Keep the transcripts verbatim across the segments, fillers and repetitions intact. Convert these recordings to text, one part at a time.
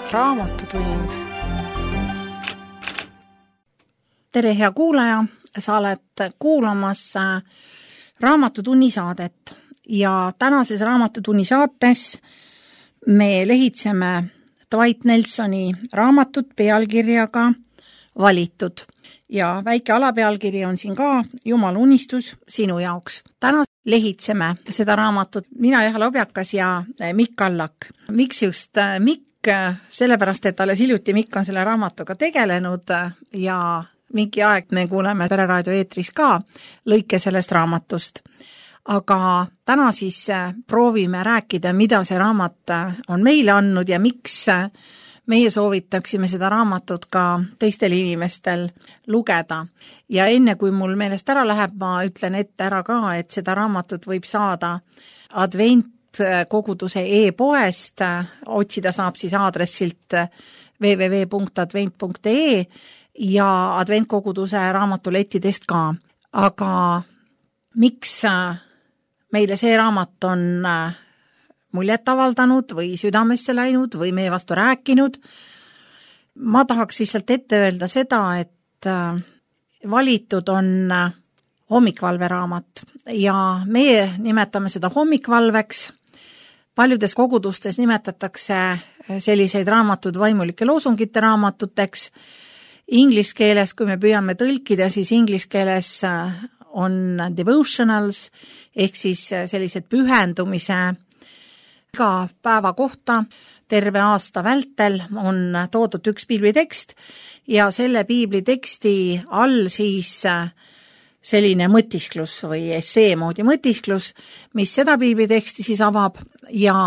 Raamatutund. Tere, hea kuulaja, sa oled kuulamas Raamatutunni saadet ja tänases Raamatutunni saates me lehitseme Dwight Nelsoni raamatut pealkirjaga Valitud ja väike alapealkiri on siin ka Jumala unistus sinu jaoks. Täna lehitseme seda raamatut mina, Jaha Lobjakas ja Mikk Allak. Miks just Mikk? Sellepärast, et alles hiljuti Mikk on selle raamatuga tegelenud ja mingi aeg me kuuleme Pereraadio eetris ka lõike sellest raamatust. Aga täna siis proovime rääkida, mida see raamat on meile andnud ja miks meie soovitaksime seda raamatut ka teistel inimestel lugeda. Ja enne kui mul meelest ära läheb, ma ütlen ette ära ka, et seda raamatut võib saada advent koguduse e-poest, otsida saab siis aadressilt w w w punkt advent punkt e e ja adventkoguduse raamatulettidest ka. Aga miks meile see raamat on muljet avaldanud või südamesse läinud või meie vastu rääkinud? Ma tahaks lihtsalt ette öelda seda, et Valitud on hommikvalveraamat ja meie nimetame seda hommikvalveks. Paljudes kogudustes nimetatakse selliseid raamatud vaimulike loosungite raamatuteks. Inglis keeles, kui me püüame tõlkida, siis inglis keeles on devotionals ehk siis sellised pühendumise iga päeva kohta terve aasta vältel on toodud üks piiblitekst ja selle piibliteksti all siis selline mõtisklus või essee moodi mõtisklus, mis seda piibliteksti siis avab ja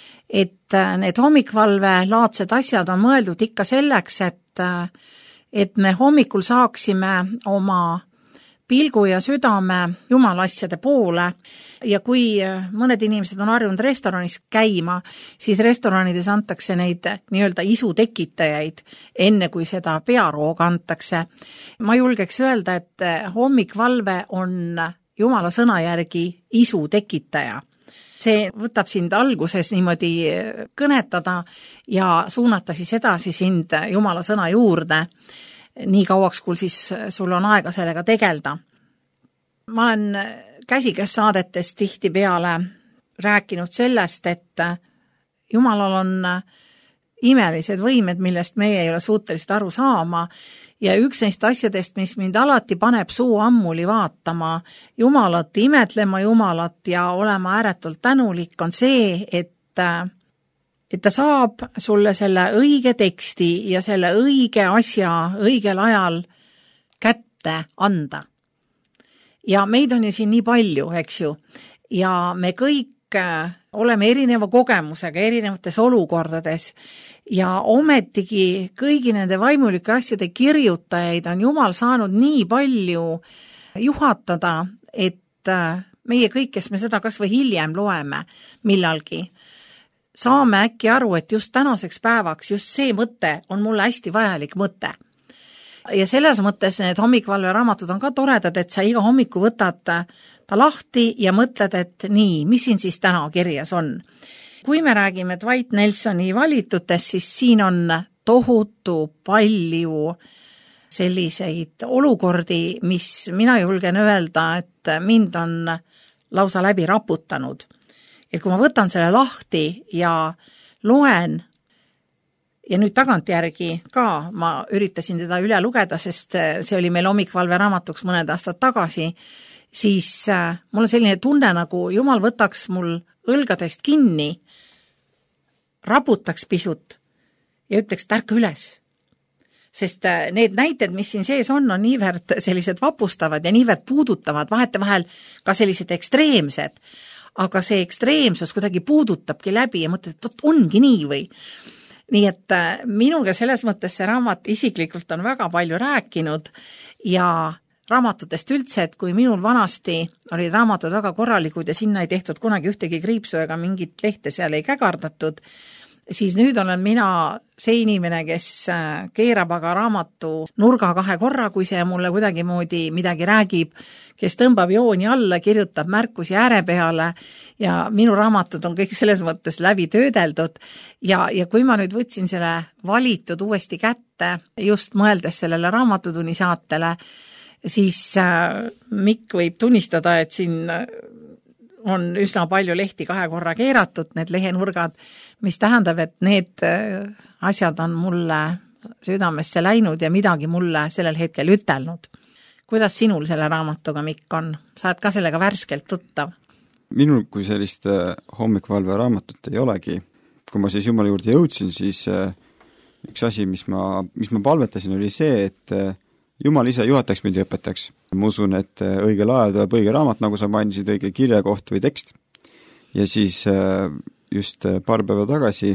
et need hommikvalve laadsed asjad on mõeldud ikka selleks, et, et me hommikul saaksime oma pilgu ja südame Jumala asjade poole ja kui mõned inimesed on harjunud restoranis käima, siis restoranides antakse neid nii-öelda isutekitajaid, enne kui seda pearooga antakse. Ma julgeks öelda, et hommikvalve on Jumala sõna järgi isutekitaja. See võtab sind alguses niimoodi kõnetada ja suunata siis edasi sind Jumala sõna juurde, nii kauaks, kui siis sul on aega sellega tegelda. Ma olen käsikäes saadetes tihti peale rääkinud sellest, et Jumalal on imelised võimed, millest meie ei ole suutelised aru saama ja üks neist asjadest, mis mind alati paneb suu ammuli vaatama Jumalat, imetlema Jumalat ja olema ääretult tänulik, on see, et et ta saab sulle selle õige teksti ja selle õige asja õigel ajal kätte anda. Ja meid on ju siin nii palju, eks ju, ja me kõik oleme erineva kogemusega, erinevates olukordades ja ometigi kõigi nende vaimulike asjade kirjutajaid on Jumal saanud nii palju juhatada, et meie kõik, kes me seda kas või hiljem loeme millalgi, saame äkki aru, et just tänaseks päevaks just see mõte on mulle hästi vajalik mõte. Ja selles mõttes need hommikvalve raamatud on ka toredad, et sa iga hommiku võtad ta lahti ja mõtled, et nii, mis siin siis täna kirjas on. Kui me räägime Dwight Nelsoni Valitutest, siis siin on tohutu palju selliseid olukordi, mis mina julgen öelda, et mind on lausa läbi raputanud. Et kui ma võtan selle lahti ja loen, ja nüüd tagantjärgi ka ma üritasin teda üle lugeda, sest see oli meil hommikvalve raamatuks mõned aastad tagasi, siis mul on selline tunne, nagu Jumal võtaks mul õlgadest kinni, raputaks pisut ja ütleks, tärka üles. Sest need näited, mis siin sees on, on niivõrd sellised vapustavad ja niivõrd puudutavad, vahetevahel ka sellised ekstreemsed, aga see ekstreemsus kuidagi puudutabki läbi ja mõtled, et ongi nii või. Nii et minuga selles mõttes see raamat isiklikult on väga palju rääkinud ja raamatutest üldse, et kui minul vanasti olid raamatud väga korralikud ja sinna ei tehtud kunagi ühtegi kriipsu ega mingit lehte seal ei kägardatud, siis nüüd olen mina see inimene, kes keerab aga raamatu nurga kahe korra, kui see mulle kuidagimoodi midagi räägib, kes tõmbab jooni alla, kirjutab märkusi ääre peale ja minu raamatud on kõik selles mõttes läbi töödeldud ja, ja kui ma nüüd võtsin selle valitud uuesti kätte, just mõeldes sellele raamatutunni saatele, siis äh, Mikk võib tunnistada, et siin on üsna palju lehti kahe korra keeratud, need lehenurgad, mis tähendab, et need asjad on mulle südamesse läinud ja midagi mulle sellel hetkel ütelnud. Kuidas sinul selle raamatuga, Mikk, on? Sa oled ka sellega värskelt tuttav? Minul kui sellist hommikvalve raamatut ei olegi. Kui ma siis Jumala juurde jõudsin, siis üks asi, mis ma, mis ma palvetasin, oli see, et Jumal ise juhataks mind ja õpetaks. Ma usun, et õigel ajal tuleb õige raamat, nagu sa mainisid, õige kirjakoht või tekst. Ja siis just paar päeva tagasi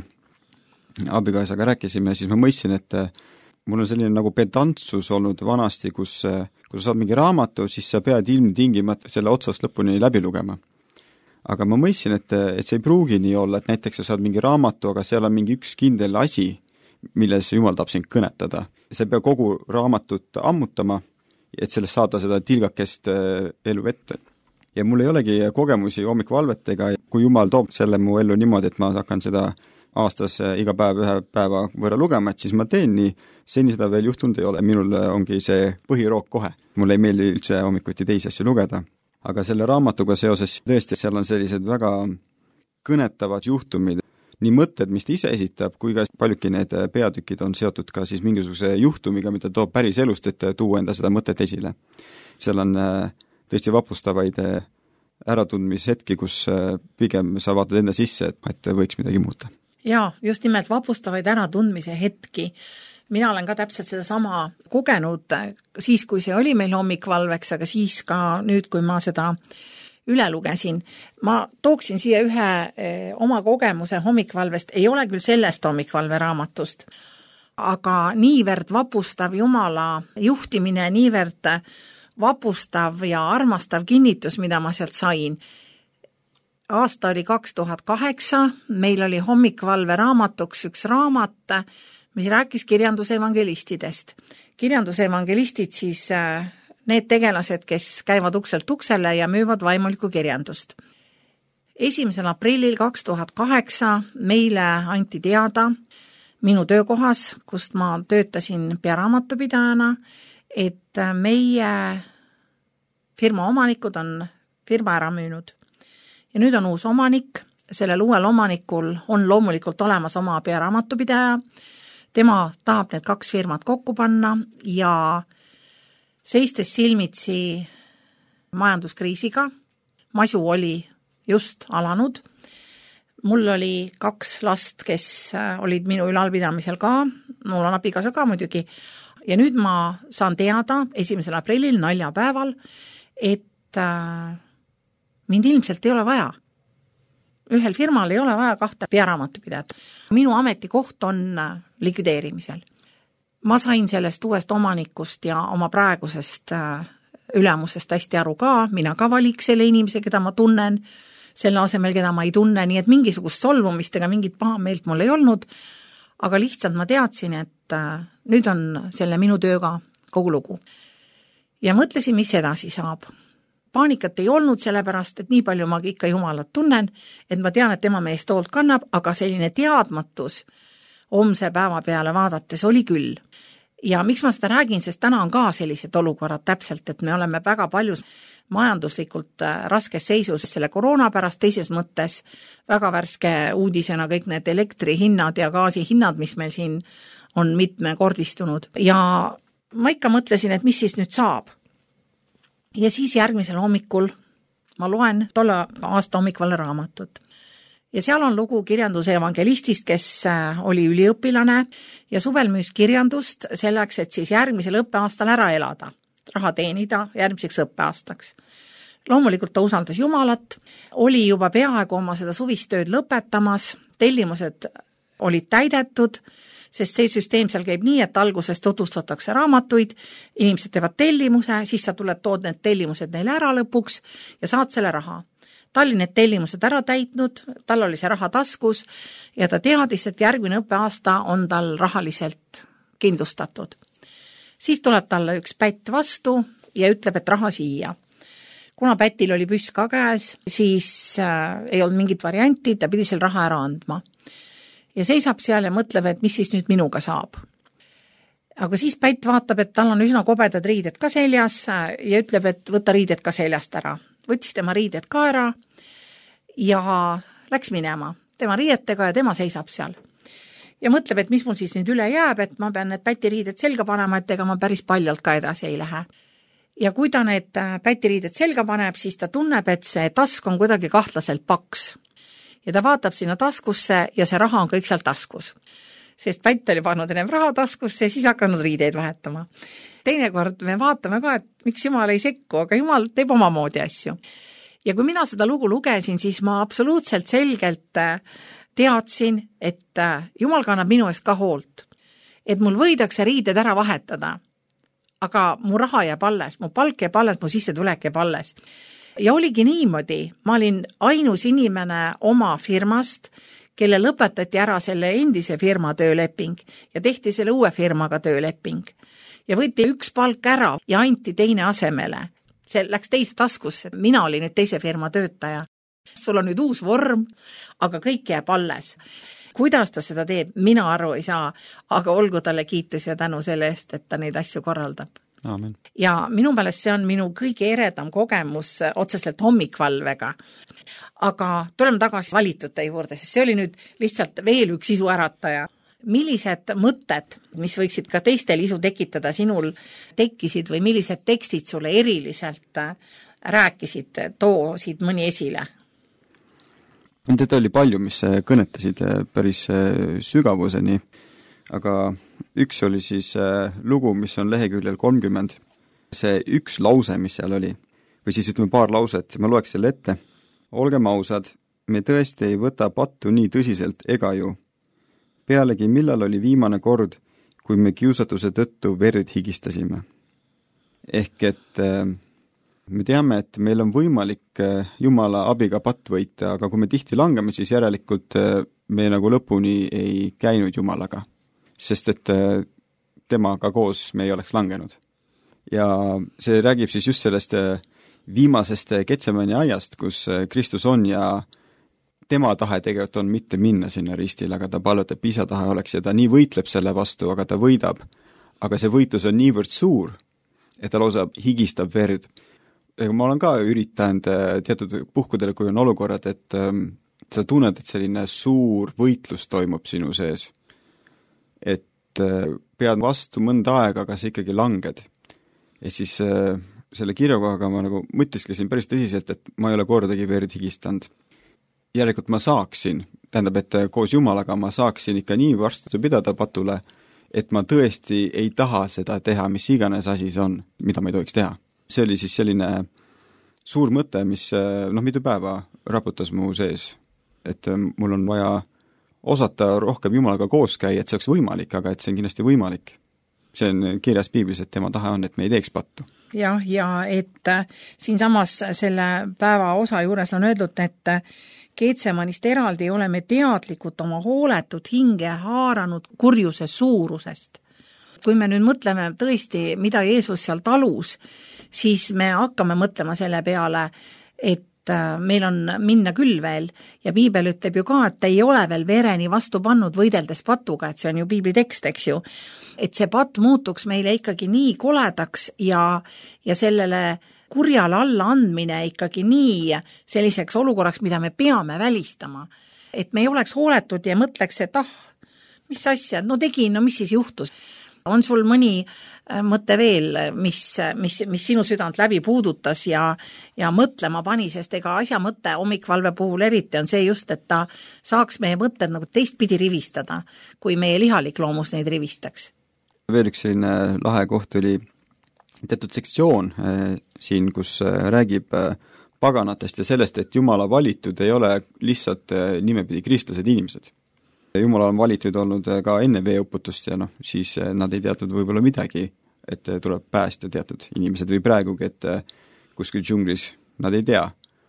abikaasaga rääkisime, siis ma mõistsin, et mul on selline nagu pedantsus olnud vanasti, kus, kui sa saad mingi raamatu, siis sa pead ilmtingimata selle otsast lõpuni läbi lugema. Aga ma mõistsin, et, et see ei pruugi nii olla, et näiteks sa saad mingi raamatu, aga seal on mingi üks kindel asi, milles Jumal tahab sind kõnetada. See peab kogu raamatut ammutama, et sellest saada seda tilgakest elu ette. Ja mul ei olegi kogemusi hommikvalvetega, kui Jumal toob selle mu ellu niimoodi, et ma hakkan seda aastas iga päev ühe päeva võrra lugema, et siis ma teen nii, seni seda veel juhtunud ei ole. Minul ongi see põhirook kohe. Mulle ei meeldi üldse hommikuti teisi asju lugeda. Aga selle raamatuga seoses tõesti seal on sellised väga kõnetavad juhtumid, nii mõtted, mis ta ise esitab, kui ka paljuki need peatükid on seotud ka siis mingisuguse juhtumiga, mida toob päris elust, et tuua enda seda mõtet esile. Seal on tõesti vapustavaid äratundmishetki, kus pigem sa vaatad enda sisse, et võiks midagi muuta. Jaa, just nimelt vapustavaid äratundmise hetki. Mina olen ka täpselt seda sama kogenud siis, kui see oli meil hommikvalveks, aga siis ka nüüd, kui ma seda üle lugesin. Ma tooksin siia ühe eh, oma kogemuse hommikvalvest, ei ole küll sellest hommikvalve raamatust, aga niivõrd vapustav Jumala juhtimine, niivõrd vapustav ja armastav kinnitus, mida ma sealt sain. Aasta oli kaks tuhat kaheksa, meil oli hommikvalve raamatuks üks raamat, mis rääkis kirjanduse evangelistidest. Kirjanduse evangelistid siis need tegelased, kes käivad ukselt uksele ja müüvad vaimulikku kirjandust. esimesel aprillil kaks tuhat kaheksa meile anti teada minu töökohas, kust ma töötasin pearaamatupidajana, et meie firma omanikud on firma ära müünud. Ja nüüd on uus omanik, sellel uuel omanikul on loomulikult olemas oma pearaamatupidaja, tema tahab need kaks firmat kokku panna ja seistes silmitsi majanduskriisiga, masu oli just alanud, mul oli kaks last, kes olid minu ülalpidamisel ka, mul on abikaasa ka muidugi, ja nüüd ma saan teada esimesel aprillil naljapäeval, et mind ilmselt ei ole vaja. Ühel firmal ei ole vaja kahte pearaamatupidajat. Minu ametikoht on likvideerimisel. Ma sain sellest uuest omanikust ja oma praegusest ülemusest hästi aru ka, mina ka valiks selle inimese, keda ma tunnen, selle asemel, keda ma ei tunne, nii et mingisugust solvumist ega mingit pahameelt mul ei olnud, aga lihtsalt ma teadsin, et nüüd on selle minu tööga kogu lugu. Ja mõtlesin, mis edasi saab. Paanikat ei olnud sellepärast, et nii palju ma ikka Jumalat tunnen, et ma tean, et tema meest hoolt kannab, aga selline teadmatus homse päeva peale vaadates oli küll. Ja miks ma seda räägin, sest täna on ka sellised olukorrad täpselt, et me oleme väga palju majanduslikult raskes seisus selle koroona pärast, teises mõttes väga värske uudisena kõik need elektrihinnad ja gaasihinnad, mis meil siin on mitmekordistunud. Ja ma ikka mõtlesin, et mis siis nüüd saab. Ja siis järgmisel hommikul ma loen tolle aasta hommikvale raamatut. Ja seal on lugu kirjanduse evangelistist, kes oli üliõpilane ja suvel müüs kirjandust selleks, et siis järgmisel õppeaastal ära elada, raha teenida järgmiseks õppeaastaks. Loomulikult ta usaldas Jumalat, oli juba peaaegu oma seda suvistööd lõpetamas, tellimused olid täidetud, sest see süsteem seal käib nii, et alguses tutvustatakse raamatuid, inimesed teevad tellimuse, siis sa tuled, tood need tellimused neile ära lõpuks ja saad selle raha. ta oli need tellimused ära täitnud, tal oli see raha taskus ja ta teadis, et järgmine õppeaasta on tal rahaliselt kindlustatud. Siis tuleb talle üks pätt vastu ja ütleb, et raha siia. Kuna pätil oli püss ka käes, siis äh, ei olnud mingit varianti, ta pidi seal raha ära andma. Ja seisab seal ja mõtleb, et mis siis nüüd minuga saab. Aga siis pätt vaatab, et tal on üsna kobedad riided ka seljas ja ütleb, et võta riided ka seljast ära. Võttis tema riided ka ära ja läks minema tema riietega ja tema seisab seal. Ja mõtleb, et mis mul siis nüüd üle jääb, et ma pean need päti riided selga panema, et ega ma päris paljalt ka edasi ei lähe. Ja kui ta need päti riided selga paneb, siis ta tunneb, et see task on kuidagi kahtlaselt paks. Ja ta vaatab sinna taskusse ja see raha on kõik seal taskus. Sest pätt oli pannud ennem raha taskusse ja siis hakanud riideid vahetama. Teinekord me vaatame ka, et miks Jumal ei sekku, aga Jumal teeb omamoodi asju. Ja kui mina seda lugu lugesin, siis ma absoluutselt selgelt teadsin, et Jumal kannab minu eest ka hoolt. Et mul võidakse riided ära vahetada, aga mu raha jääb alles, mu palk jääb alles, mu sissetulek jääb alles. Ja oligi niimoodi, ma olin ainus inimene oma firmast, kelle lõpetati ära selle endise firma tööleping ja tehti selle uue firmaga tööleping. Ja võeti üks palk ära ja anti teine asemele. See läks teise taskusse, mina olin nüüd teise firma töötaja. Sul on nüüd uus vorm, aga kõik jääb alles. Kuidas ta seda teeb, mina aru ei saa, aga olgu talle kiitus ja tänu selle eest, et ta neid asju korraldab. Aamen. Ja minu meelest see on minu kõige eredam kogemus otseselt hommikvalvega. Aga tuleme tagasi valitute juurde, sest see oli nüüd lihtsalt veel üks isu ärataja. Millised mõtted, mis võiksid ka teistel isu tekitada, sinul tekkisid või millised tekstid sulle eriliselt rääkisid, toosid mõni esile? Teda oli palju, mis kõnetasid päris sügavuseni, aga üks oli siis lugu, mis on leheküljel kolmkümmend. See üks lause, mis seal oli, või siis ütleme paar lauset, ma loeks selle ette. Olgem ausad, me tõesti ei võta pattu nii tõsiselt ega ju. Pealegi millal oli viimane kord, kui me kiusatuse tõttu verd higistasime. Ehk et me teame, et meil on võimalik Jumala abiga patt võita, aga kui me tihti langeme, siis järelikult me nagu lõpuni ei käinud Jumalaga, sest et temaga koos me ei oleks langenud. Ja see räägib siis just sellest viimasest Getsemani ajast, kus Kristus on ja tema tahe tegelikult on mitte minna sinna ristile, aga ta palvetab isa tahe oleks ja ta nii võitleb selle vastu, aga ta võidab. Aga see võitlus on niivõrd suur, et ta lausa higistab verd. Ma olen ka üritanud teatud puhkudele, kui on olukorrad, et sa tunned, et selline suur võitlus toimub sinu sees. Et pead vastu mõnda aega, aga sa ikkagi langed. Ja siis selle kirjakohaga ma nagu mõtisklesin päris tõsiselt, et ma ei ole kordagi verd higistanud. Järelikult ma saaksin, tähendab, et koos Jumalaga ma saaksin ikka nii varstu pidada patule, et ma tõesti ei taha seda teha, mis iganes asi see on, mida ma ei tohiks teha. See oli siis selline suur mõte, mis noh, mitu päeva raputas mu sees, et mul on vaja osata rohkem Jumalaga koos käia, et see oleks võimalik, aga et see on kindlasti võimalik. See on kirjas piiblis, et tema tahe on, et me ei teeks pattu. Jah, ja et siin samas selle päeva osa juures on öeldud, et Getsemanist eraldi oleme teadlikud oma hooletut hinge haaranud kurjuse suurusest. Kui me nüüd mõtleme tõesti, mida Jeesus seal talus, siis me hakkame mõtlema selle peale, et meil on minna küll veel ja piibel ütleb ju ka, et ei ole veel vereni vastu pannud võideldes patuga, et see on ju piibli tekst, eks ju. Et see patt muutuks meile ikkagi nii koledaks ja, ja sellele kurjale alla andmine ikkagi nii selliseks olukorraks, mida me peame välistama. Et me ei oleks hooletud ja mõtleks, et ah, mis asja, no tegin, no mis siis juhtus. On sul mõni mõte veel, mis, mis, mis sinu südant läbi puudutas ja, ja mõtlema pani, sest ega asja mõte hommikvalve puhul eriti on see just, et ta saaks meie mõtted nagu teistpidi rivistada, kui meie lihalik loomus neid rivistaks. Veel üks selline lahe koht oli teatud sektsioon äh, siin, kus äh, räägib äh, paganatest ja sellest, et Jumala valitud ei ole lihtsalt äh, nimepidi kristlased inimesed. Jumala on valitud olnud ka enne veeuputust ja noh, siis nad ei teatud võib-olla midagi, et tuleb päästa teatud inimesed või praegugi, et kuskil džunglis nad ei tea.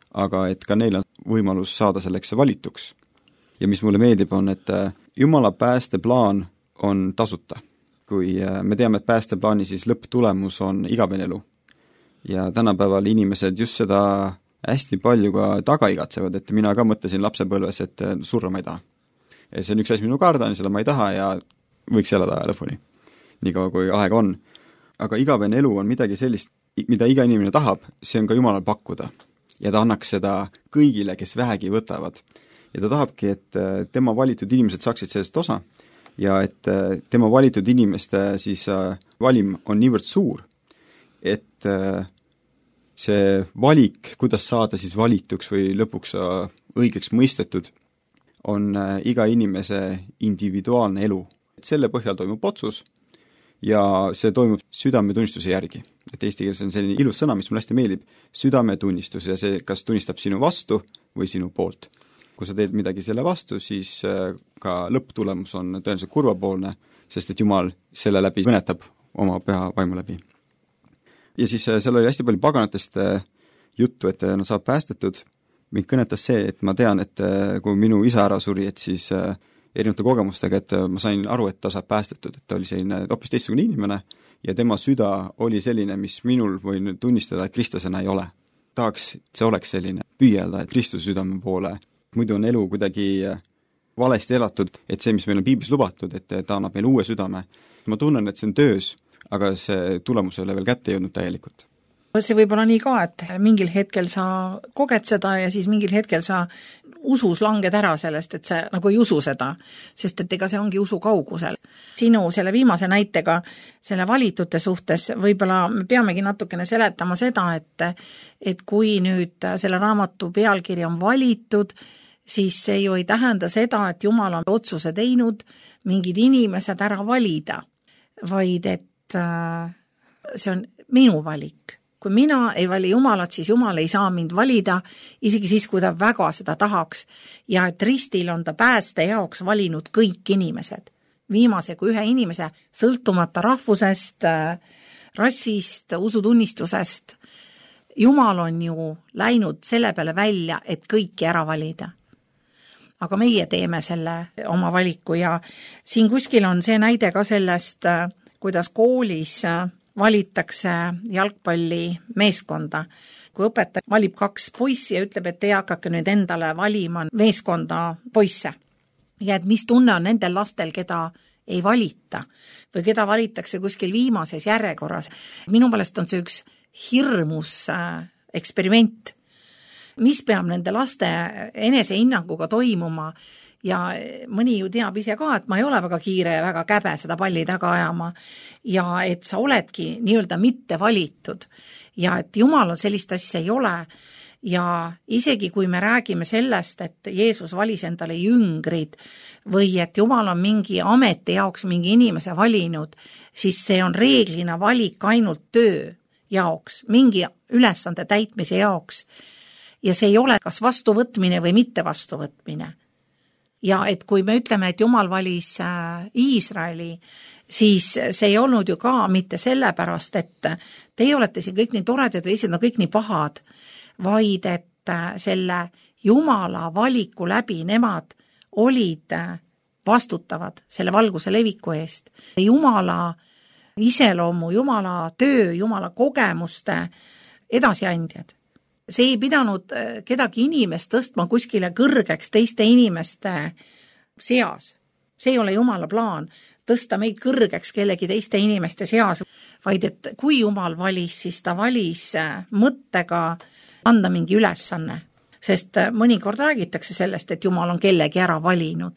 aga et ka neil on võimalus saada selleks valituks. Ja mis mulle meeldib on, et Jumala päästeplaan on tasuta. Kui me teame, et päästeplaani siis lõpptulemus on igavene elu. Ja tänapäeval inimesed just seda hästi palju ka taga igatsevad, et mina ka mõtlesin lapsepõlves, et surra ma ei taha. Ja see on üks asi, minu kardan, seda ma ei taha ja võiks elada lõpuni, nii kaua kui aega on. Aga igavene elu on midagi sellist, mida iga inimene tahab, see on ka Jumalal pakkuda. Ja ta annaks seda kõigile, kes vähegi võtavad. Ja ta tahabki, et tema valitud inimesed saaksid sellest osa ja et tema valitud inimeste siis valim on niivõrd suur, et see valik, kuidas saada siis valituks või lõpuks õigeks mõistetud, on iga inimese individuaalne elu. Et selle põhjal toimub otsus ja see toimub südametunnistuse järgi. Et eesti keeles on selline ilus sõna, mis mulle hästi meeldib, südametunnistus ja see, kas tunnistab sinu vastu või sinu poolt. Kui sa teed midagi selle vastu, siis ka lõpptulemus on tõenäoliselt kurvapoolne, sest et Jumal selle läbi kõnetab oma püha vaimu läbi. Ja siis seal oli hästi palju paganatest juttu, et nad saab päästetud. Mind kõnetas see, et ma tean, et kui minu isa ära suri, et siis erinevate kogemustega, et ma sain aru, et ta saab päästetud, et ta oli selline hoopis teistsugune inimene ja tema süda oli selline, mis minul võin tunnistada, et kristlasena ei ole. Tahaks, et see oleks selline püüelda, et Kristuse südame poole. Muidu on elu kuidagi valesti elatud, et see, mis meil on piiblis lubatud, et ta annab meil uue südame. Ma tunnen, et see on töös, aga see tulemus ei ole veel kätte jõudnud täielikult. See võib olla nii ka, et mingil hetkel sa koged seda ja siis mingil hetkel sa usus langed ära sellest, et sa nagu ei usu seda, sest et ega see ongi usu kaugusel. Sinu selle viimase näitega selle valitute suhtes võib-olla me peamegi natukene seletama seda, et, et kui nüüd selle raamatu pealkiri on valitud, siis see ju ei tähenda seda, et Jumal on otsuse teinud mingid inimesed ära valida, vaid et see on minu valik. Kui mina ei vali Jumalat, siis Jumal ei saa mind valida, isegi siis, kui ta väga seda tahaks. Ja et ristil on ta pääste jaoks valinud kõik inimesed. Viimase kui ühe inimese sõltumata rahvusest, rassist, usutunnistusest. Jumal on ju läinud selle peale välja, et kõiki ära valida. Aga meie teeme selle oma valiku ja siin kuskil on see näide ka sellest, kuidas koolis valitakse jalgpalli meeskonda. Kui õpetaja valib kaks poissi ja ütleb, et te hakake nüüd endale valima meeskonda poisse. Ja et mis tunne on nendel lastel, keda ei valita või keda valitakse kuskil viimases järjekorras. Minu meelest on see üks hirmus eksperiment, mis peab nende laste enesehinnanguga toimuma. Ja mõni ju teab ise ka, et ma ei ole väga kiire ja väga käbe seda palli taga ajama ja et sa oledki nii-öelda mitte valitud ja et Jumal on sellist asja ei ole ja isegi kui me räägime sellest, et Jeesus valis endale jüngrid või et Jumal on mingi ameti jaoks mingi inimese valinud, siis see on reeglina valik ainult töö jaoks, mingi ülesande täitmise jaoks ja see ei ole kas vastuvõtmine või mitte vastuvõtmine. Ja et kui me ütleme, et Jumal valis Iisraeli, siis see ei olnud ju ka mitte sellepärast, et teie olete siin kõik nii toredad ja teised on kõik nii pahad, vaid et selle Jumala valiku läbi nemad olid vastutavad selle valguse leviku eest. Jumala iseloomu, Jumala töö, Jumala kogemuste edasiandjad. See ei pidanud kedagi inimest tõstma kuskile kõrgeks teiste inimeste seas. See ei ole Jumala plaan, tõsta meid kõrgeks kellegi teiste inimeste seas, vaid et kui Jumal valis, siis ta valis mõttega anda mingi ülesanne. Sest mõnikord räägitakse sellest, et Jumal on kellegi ära valinud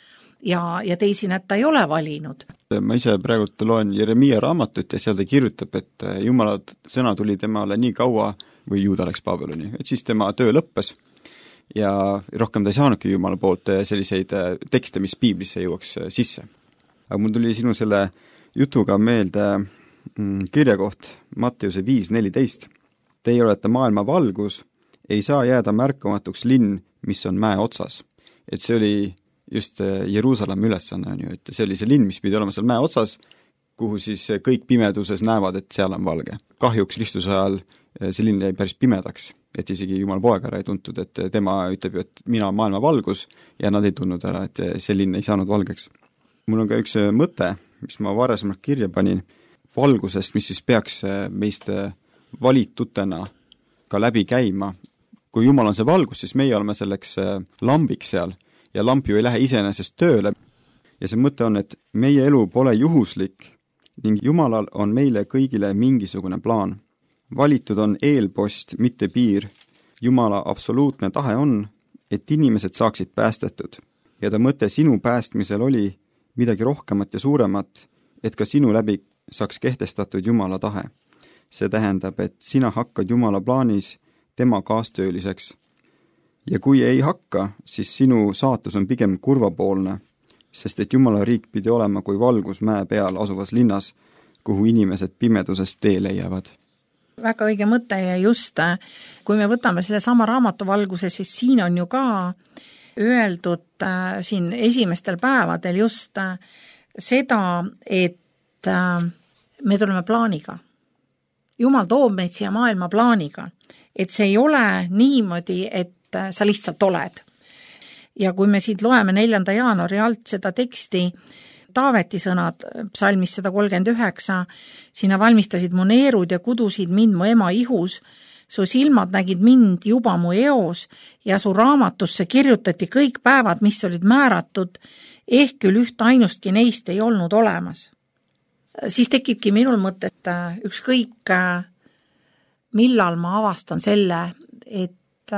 ja, ja teisin, et ta ei ole valinud. Ma ise praegu loen Jeremia raamatut ja seal ta kirjutab, et Jumala sõna tuli temale nii kaua, või Juuda läks Babyloni, et siis tema töö lõppes ja rohkem ta ei saanudki Jumala poolt selliseid tekste, mis piiblisse jõuaks sisse. Aga mul tuli sinu selle jutuga meelde kirjakoht Matteuse viis neliteist. Teie olete maailma valgus, ei saa jääda märkamatuks linn, mis on mäe otsas. Et see oli just Jeruusalemma ülesanne, on ju, et see oli see linn, mis pidi olema seal mäe otsas, kuhu siis kõik pimeduses näevad, et seal on valge. Kahjuks Kristuse ajal selline jäi päris pimedaks, et isegi Jumal poeg ära ei tuntud, et tema ütleb ju, et mina olen maailma valgus ja nad ei tundnud ära, et selline ei saanud valgeks. Mul on ka üks mõte, mis ma varasemalt kirja panin, valgusest, mis siis peaks meist valitutena ka läbi käima. Kui Jumal on see valgus, siis meie oleme selleks lambiks seal ja lamp ju ei lähe iseenesest tööle. Ja see mõte on, et meie elu pole juhuslik ning Jumalal on meile kõigile mingisugune plaan. Valitud on eelpost, mitte piir. Jumala absoluutne tahe on, et inimesed saaksid päästetud. Ja ta mõte sinu päästmisel oli midagi rohkemat ja suuremat, et ka sinu läbi saaks kehtestatud Jumala tahe. See tähendab, et sina hakkad Jumala plaanis tema kaastööliseks. Ja kui ei hakka, siis sinu saatus on pigem kurvapoolne, sest et Jumala riik pidi olema kui valgus mäe peal asuvas linnas, kuhu inimesed pimedusest tee leiavad. Väga õige mõte ja just, kui me võtame selle sama raamatu valguse, siis siin on ju ka öeldud äh, siin esimestel päevadel just äh, seda, et äh, me tuleme plaaniga. Jumal toob meid siia maailma plaaniga, et see ei ole niimoodi, et äh, sa lihtsalt oled. Ja kui me siit loeme neljanda jaanuari alt seda teksti, Taaveti sõnad psalmis sada kolmkümmend üheksa, sina valmistasid mu neerud ja kudusid mind mu ema ihus, su silmad nägid mind juba mu eos ja su raamatusse kirjutati kõik päevad, mis olid määratud, ehk küll üht ainustki neist ei olnud olemas. Siis tekibki minul mõte, et ükskõik millal ma avastan selle, et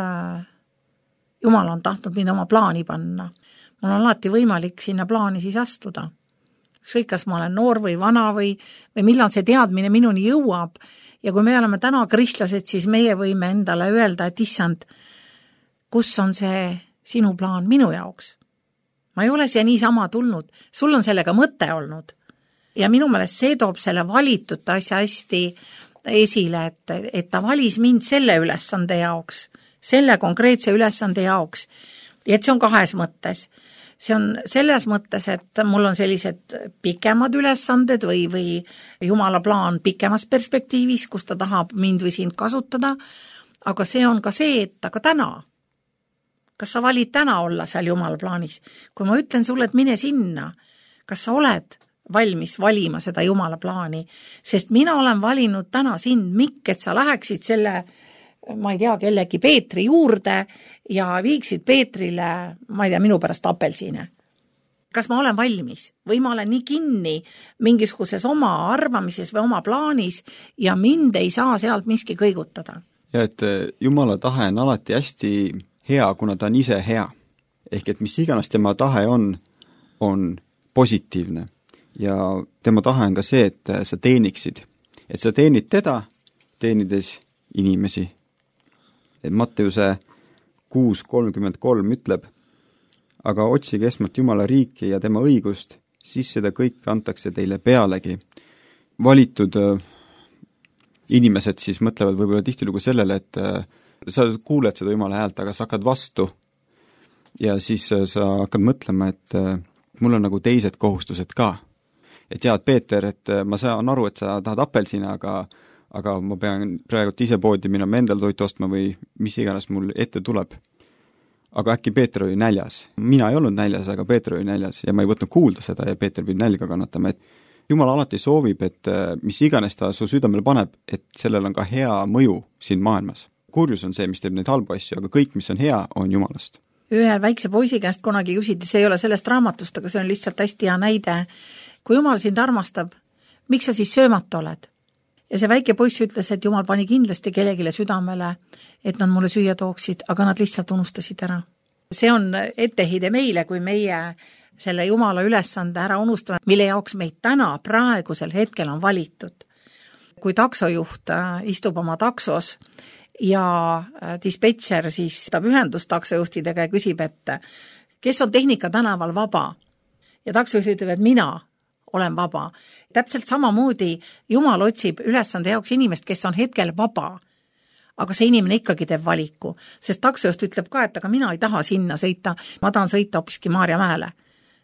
Jumal on tahtnud mind oma plaani panna. Mul on alati võimalik sinna plaani siis astuda. Ükskõik, kas ma olen noor või vana või, või millal see teadmine minuni jõuab. Ja kui me oleme täna kristlased, siis meie võime endale öelda, et issand, kus on see sinu plaan minu jaoks? Ma ei ole siia niisama tulnud, sul on sellega mõte olnud. Ja minu meelest see toob selle valitud asja hästi esile, et, et ta valis mind selle ülesande jaoks, selle konkreetse ülesande jaoks. Ja et see on kahes mõttes. See on selles mõttes, et mul on sellised pikemad ülesanded või, või Jumala plaan pikemas perspektiivis, kus ta tahab mind või sind kasutada, aga see on ka see, et aga täna. Kas sa valid täna olla seal Jumala plaanis? Kui ma ütlen sulle, et mine sinna, kas sa oled valmis valima seda Jumala plaani? Sest mina olen valinud täna sind, Mikk, et sa läheksid selle ma ei tea, kellegi Peetri juurde ja viiksid Peetrile, ma ei tea, minu pärast apelsine. Kas ma olen valmis või ma olen nii kinni mingisuguses oma arvamises või oma plaanis ja mind ei saa sealt miski kõigutada? Ja et Jumala tahe on alati hästi hea, kuna ta on ise hea. Ehk et mis iganes tema tahe on, on positiivne. Ja tema tahe on ka see, et sa teeniksid. Et sa teenid teda, teenides inimesi. Et Matteuse kuus kolmkümmend kolm ütleb, aga otsige esmalt Jumala riiki ja tema õigust, siis seda kõik antakse teile pealegi. Valitud inimesed siis mõtlevad võib-olla tihtilugu sellele, et sa kuuled seda Jumala häält, aga sa hakkad vastu. Ja siis sa hakkad mõtlema, et mul on nagu teised kohustused ka. Et jah, et Peeter, et ma saan aru, et sa tahad apelsina, aga aga ma pean praegu ise poodi minema endale toitu ostma või mis iganes mul ette tuleb. Aga äkki Peeter oli näljas. Mina ei olnud näljas, aga Peeter oli näljas ja ma ei võtnud kuulda seda ja Peeter pidi nälga kannatama. Et Jumal alati soovib, et mis iganes ta su südamele paneb, et sellel on ka hea mõju siin maailmas. Kurjus on see, mis teeb neid halbu asju, aga kõik, mis on hea, on Jumalast. Ühe väikse poisi käest kunagi küsiti, see ei ole sellest raamatust, aga see on lihtsalt hästi hea näide. Kui Jumal sind armastab, miks sa siis söömata oled? Ja see väike poiss ütles, et Jumal pani kindlasti kellegile südamele, et nad mulle süüa tooksid, aga nad lihtsalt unustasid ära. See on etteheide meile, kui meie selle Jumala ülesande ära unustame, mille jaoks meid täna praegusel hetkel on valitud. Kui taksojuht istub oma taksos ja dispetšer siis ta ühendust taksojuhtidega ja küsib, et kes on Tehnika tänaval vaba? Ja taksojuht ütleb, et mina olen vaba. Täpselt samamoodi Jumal otsib ülesande jaoks inimest, kes on hetkel vaba. Aga see inimene ikkagi teeb valiku, sest taksojuht ütleb ka, et aga mina ei taha sinna sõita, ma tahan sõita hoopiski Maarjamäele.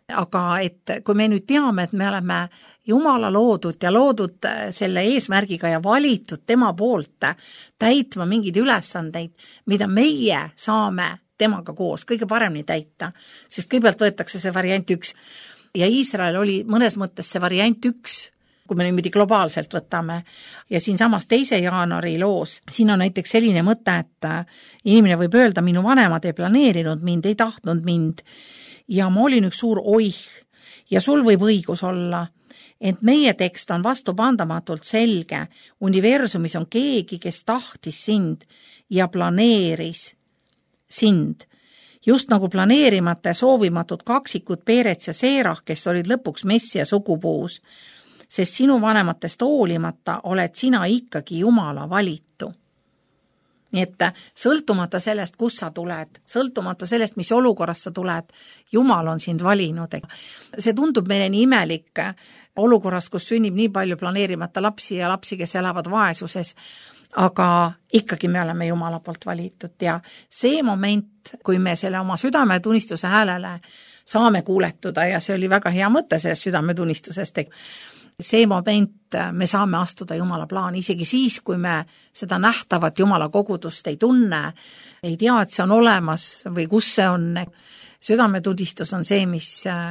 aga et kui me nüüd teame, et me oleme Jumala loodud ja loodud selle eesmärgiga ja valitud tema poolt täitma mingeid ülesandeid, mida meie saame temaga koos kõige paremini täita, sest kõigepealt võetakse see variant üks ja Iisrael oli mõnes mõttes see variant üks, kui me niimoodi globaalselt võtame. Ja siin samas teise jaanuari loos, siin on näiteks selline mõte, et inimene võib öelda, minu vanemad ei planeerinud mind, ei tahtnud mind ja ma olin üks suur oih ja sul võib õigus olla, et meie tekst on vastupandamatult selge, universumis on keegi, kes tahtis sind ja planeeris sind. Just nagu planeerimata ja soovimatud kaksikud Peerets ja Seerah, kes olid lõpuks messia sugupuus, sest sinu vanematest hoolimata oled sina ikkagi Jumala valitu. Nii et sõltumata sellest, kus sa tuled, sõltumata sellest, mis olukorras sa tuled, Jumal on sind valinud. See tundub meile nii imelik olukorras, kus sünnib nii palju planeerimata lapsi ja lapsi, kes elavad vaesuses, aga ikkagi me oleme Jumala poolt valitud ja see moment, kui me selle oma südametunnistuse häälele saame kuuletuda ja see oli väga hea mõte sellest südametunnistusest, see moment me saame astuda Jumala plaani, isegi siis, kui me seda nähtavat Jumala kogudust ei tunne, ei tea, et see on olemas või kus see on. Südametunnistus on see, mis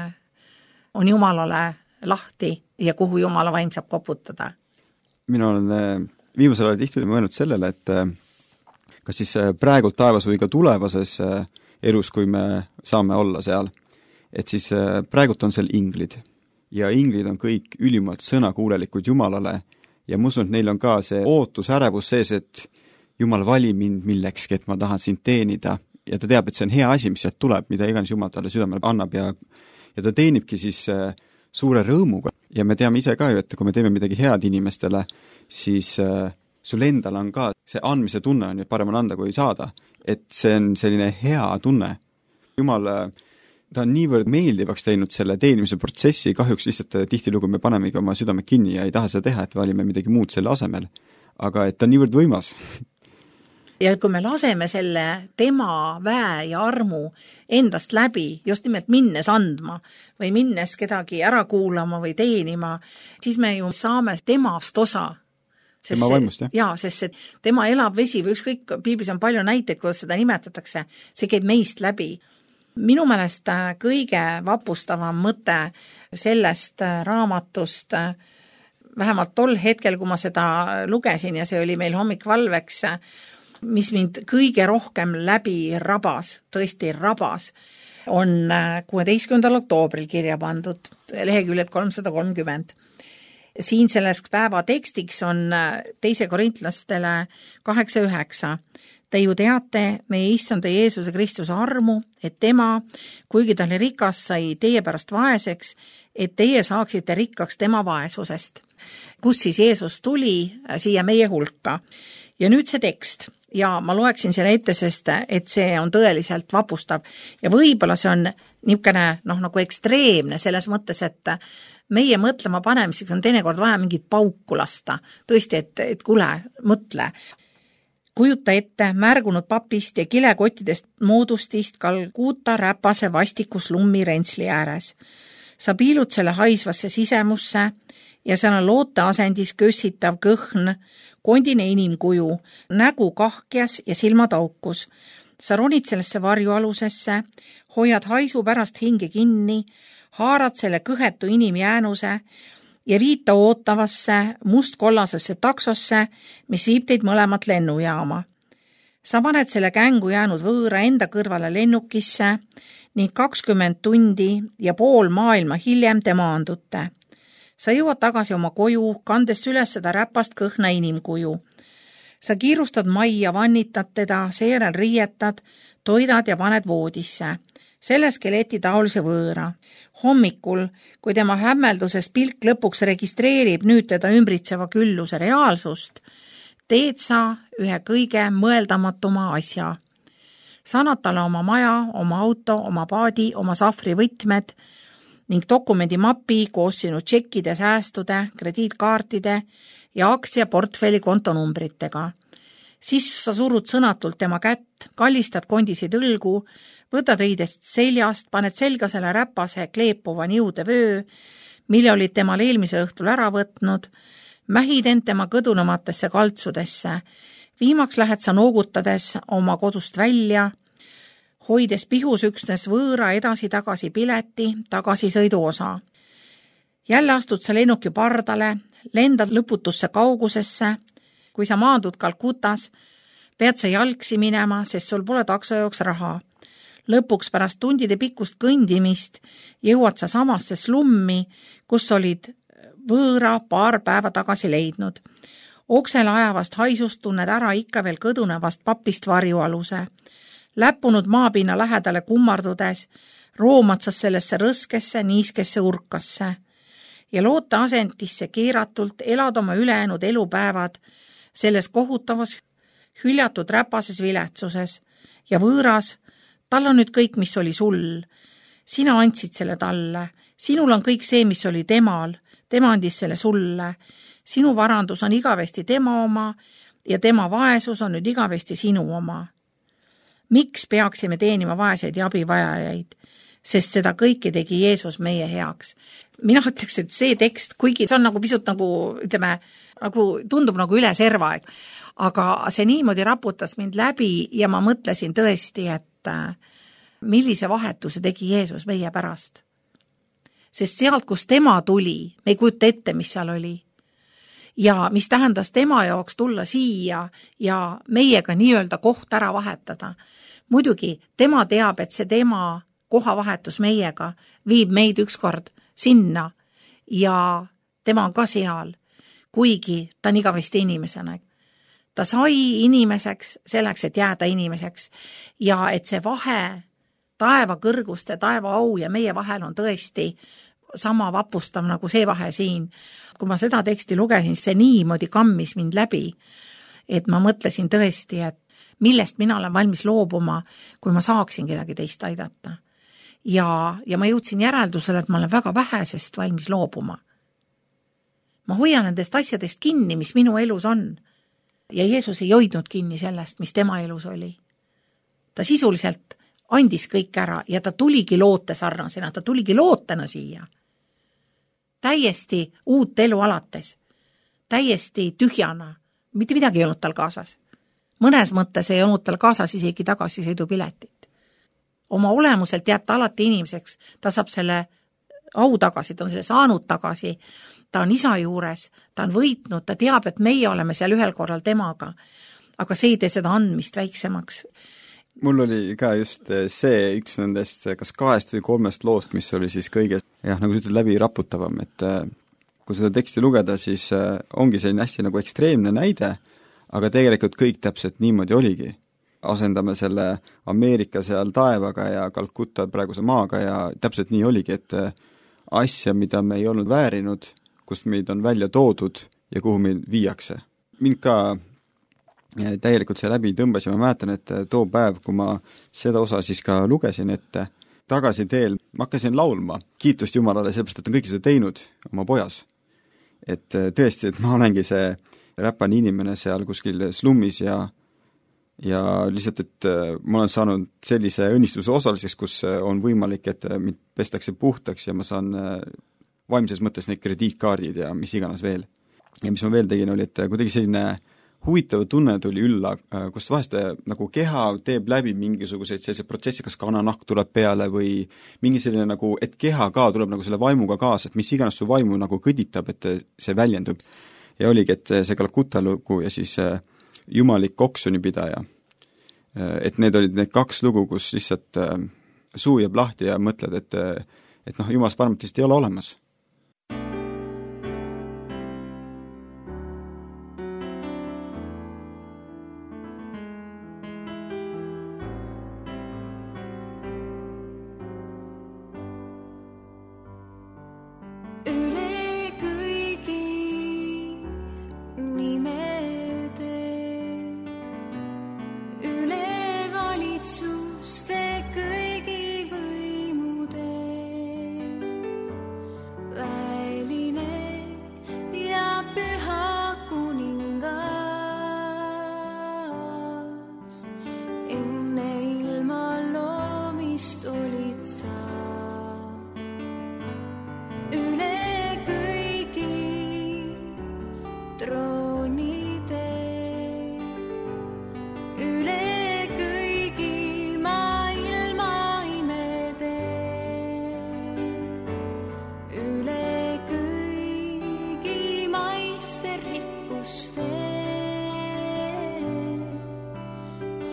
on Jumalale lahti ja kuhu Jumala vaim saab koputada. Mina olen viimasel ajal tihti mõelnud sellele, et kas siis praegult taevas või ka tulevases elus, kui me saame olla seal, et siis praegult on seal inglid. Ja inglid on kõik ülimalt sõnakuulelikud Jumalale ja ma usun, et neil on ka see ootus, ärevus sees, et Jumal vali mind millekski, et ma tahan sind teenida ja ta teab, et see on hea asi, mis sealt tuleb, mida iganes Jumal talle südamele annab ja, ja ta teenibki siis suure rõõmuga ja me teame ise ka ju, et kui me teeme midagi head inimestele, siis äh, sul endal on ka see andmise tunne on ju parem on anda kui saada, et see on selline hea tunne. Jumal ta on niivõrd meeldivaks teinud selle teenimise protsessi, kahjuks lihtsalt tihtilugu me panemegi oma südame kinni ja ei taha seda teha, et valime midagi muud selle asemel. Aga et ta on niivõrd võimas. Ja kui me laseme selle tema väe ja armu endast läbi, just nimelt minnes andma või minnes kedagi ära kuulama või teenima, siis me ju saame temast osa. Sest tema vaimust, jah? Jaa, sest see, tema elab vesi või ükskõik, piiblis on palju näiteid, kuidas seda nimetatakse, see käib meist läbi. Minu meelest kõige vapustavam mõte sellest raamatust, vähemalt tol hetkel, kui ma seda lugesin ja see oli meil hommikvalveks, mis mind kõige rohkem läbi rabas, tõesti rabas, on kuueteistkümnendal oktoobril kirja pandud, leheküljed kolmsada kolmkümmend. Siin selles päeva tekstiks on teise korintlastele kaheksa üheksa. Te ju teate meie issanda Jeesuse Kristuse armu, et tema, kuigi ta oli rikas, sai teie pärast vaeseks, et teie saaksite rikkaks tema vaesusest. Kus siis Jeesus tuli siia meie hulka. Ja nüüd see tekst. Ja ma loeksin selle ette, sest et see on tõeliselt vapustav. Ja võib-olla see on niisugune noh, nagu ekstreemne selles mõttes, et meie mõtlema panemiseks on teinekord vaja mingit pauku lasta. Tõesti, et, et kule, mõtle. Kujuta ette märgunud papist ja kilekottidest moodustist Kalkuta räpase vastikus lummi rentsli ääres. Sa piilud selle haisvasse sisemusse ja seal on loote asendis kössitav kõhn, kondine inimkuju, nägu kahkjas ja silmad aukus. Sa ronid sellesse varjualusesse, hoiad haisu pärast hinge kinni, haarad selle kõhetu inimjäänuse ja viita ootavasse mustkollasesse taksosse, mis viib teid mõlemat lennujaama. Sa paned selle kängu jäänud võõra enda kõrvale lennukisse ning kakskümmend tundi ja pool maailma hiljem te maandute. Sa jõuad tagasi oma koju, kandes üles seda räpast kõhna inimkuju. Sa kiirustad majja, vannitad teda, seejärel riietad, toidad ja paned voodisse. Selle skeleti taolise võõra. Hommikul, kui tema hämmelduses pilk lõpuks registreerib nüüd teda ümbritseva külluse reaalsust, teed sa ühe kõige mõeldamatuma asja. Sa annad talle oma maja, oma auto, oma paadi, oma sahvri võtmed ning dokumendimapi koos sinu tšekkide, säästude, krediitkaartide ja aktsia portfelli kontonumbritega. Siis sa surud sõnatult tema kätt, kallistad kondisid õlgu, võtad riidest seljast, paned selga selle räpase kleepuva niude vöö, mille olid temal eelmisel õhtul ära võtnud, mähid end tema kõdunematesse kaltsudesse. Viimaks lähed sa noogutades oma kodust välja, hoides pihus üksnes võõra edasi-tagasi pileti, tagasi sõiduosa. Jälle astud sa lennuki pardale, lendad lõputusse kaugusesse. Kui sa maandud Kalkutas, pead sa jalgsi minema, sest sul pole taksojooks raha. Lõpuks pärast tundide pikkust kõndimist jõuad sa samasse slummi, kus olid võõra paar päeva tagasi leidnud. Oksele ajavast haisust tunned ära ikka veel kõdunevast papist varjualuse. Läppunud maapinna lähedale kummardudes, roomad sa sellesse rõskesse, niiskesse urkasse. Ja loota asentisse keeratult elad oma ülejäänud elupäevad selles kohutavas hüljatud räpases viletsuses. Ja võõras, tal on nüüd kõik, mis oli sul. Sina andsid selle talle. Sinul on kõik see, mis oli temal. Tema andis selle sulle. Sinu varandus on igavesti tema oma ja tema vaesus on nüüd igavesti sinu oma. Miks peaksime teenima vaeseid ja abivajajaid? Sest seda kõike tegi Jeesus meie heaks. Mina ütleks, et see tekst, kuigi see on nagu pisut nagu, ütleme, nagu tundub nagu üle serva, aga see niimoodi raputas mind läbi ja ma mõtlesin tõesti, et millise vahetuse tegi Jeesus meie pärast. Sest sealt, kus tema tuli, me ei kujuta ette, mis seal oli. Ja mis tähendas tema jaoks tulla siia ja meiega nii-öelda koht ära vahetada. Muidugi tema teab, et see tema kohavahetus meiega viib meid ükskord sinna ja tema on ka seal, kuigi ta on igavesti inimesena. Ta sai inimeseks selleks, et jääda inimeseks ja et see vahe taeva kõrguste, taeva au ja meie vahel on tõesti sama vapustav nagu see vahe siin. Kui ma seda teksti lugesin, see niimoodi kammis mind läbi, et ma mõtlesin tõesti, et millest mina olen valmis loobuma, kui ma saaksin kedagi teist aidata. Ja, ja ma jõudsin järeldusele, et ma olen väga vähesest valmis loobuma. Ma hoian nendest asjadest kinni, mis minu elus on. Ja Jeesus ei hoidnud kinni sellest, mis tema elus oli. Ta sisuliselt andis kõik ära ja ta tuligi loote sarnasena, ta tuligi lootena siia. Täiesti uut elu alates, täiesti tühjana, mitte midagi ei olnud tal kaasas. Mõnes mõttes ei olnud tal kaasas isegi tagasisõidupiletit. Oma olemuselt jääb ta alati inimeseks, ta saab selle au tagasi, ta on selle saanud tagasi, ta on isa juures, ta on võitnud, ta teab, et meie oleme seal ühel korral temaga, aga see ei tee seda andmist väiksemaks. Mul oli ka just see üks nendest kas kahest või kolmest loost, mis oli siis kõige, jah, nagu sa ütled, läbi raputavam, et kui seda teksti lugeda, siis ongi selline hästi nagu ekstreemne näide, aga tegelikult kõik täpselt niimoodi oligi. Asendame selle Ameerika seal taevaga ja Kalkuta praeguse maaga ja täpselt nii oligi, et asja, mida me ei olnud väärinud, kust meid on välja toodud ja kuhu meid viiakse. Mind ka täielikult see läbi tõmbas ja ma mäletan, et too päev, kui ma seda osa siis ka lugesin, et tagasi teel ma hakkasin laulma kiitust Jumalale, sellepärast, et on kõike seda teinud oma pojas. Et tõesti, et ma olengi see räpane inimene seal kuskil slummis ja ja lihtsalt, et ma olen saanud sellise õnnistuse osaliseks, kus on võimalik, et mind pestakse puhtaks ja ma saan vaimses mõttes need krediitkaardid ja mis iganes veel. Ja mis ma veel tegin, oli, et kuidagi selline huvitav tunne tuli ülla, kus vahest nagu keha teeb läbi mingisuguseid sellised protsessi, kas kananahk tuleb peale või mingi selline nagu, et keha ka tuleb nagu selle vaimuga kaasa, et mis iganes su vaimu nagu kõditab, et see väljendub. Ja oligi, et see Kalkuta lugu ja siis jumalik oksjonipidaja. Et need olid need kaks lugu, kus lihtsalt suu jääb lahti ja mõtled, et, et noh, jumalast paremat vist ei ole olemas.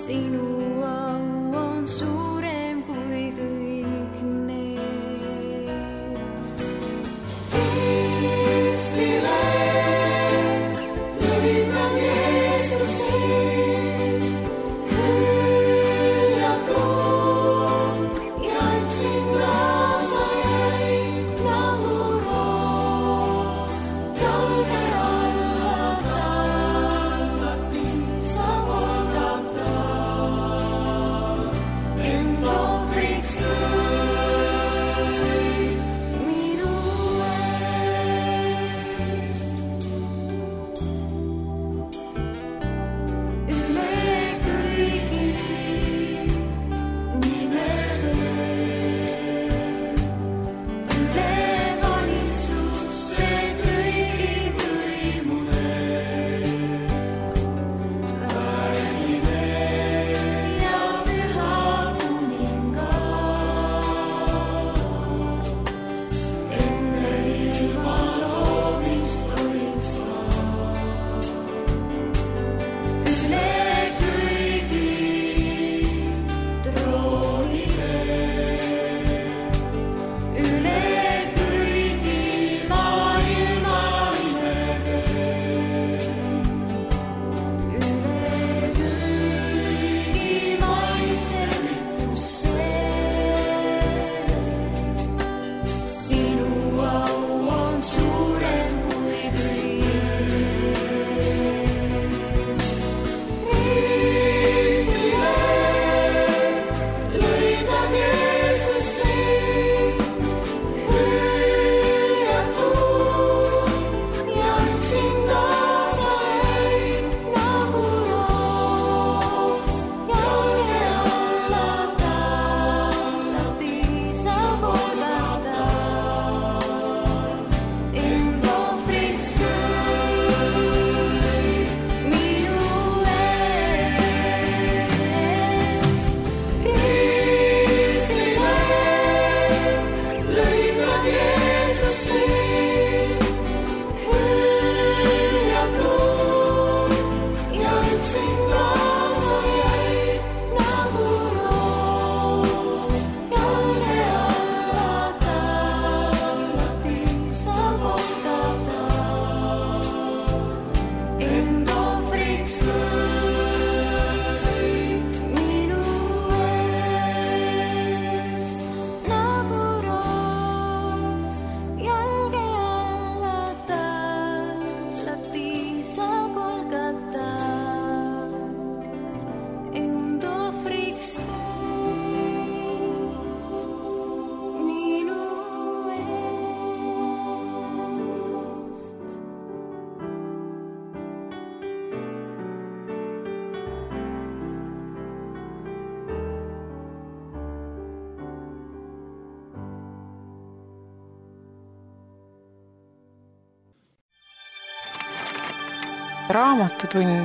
Raamatutund.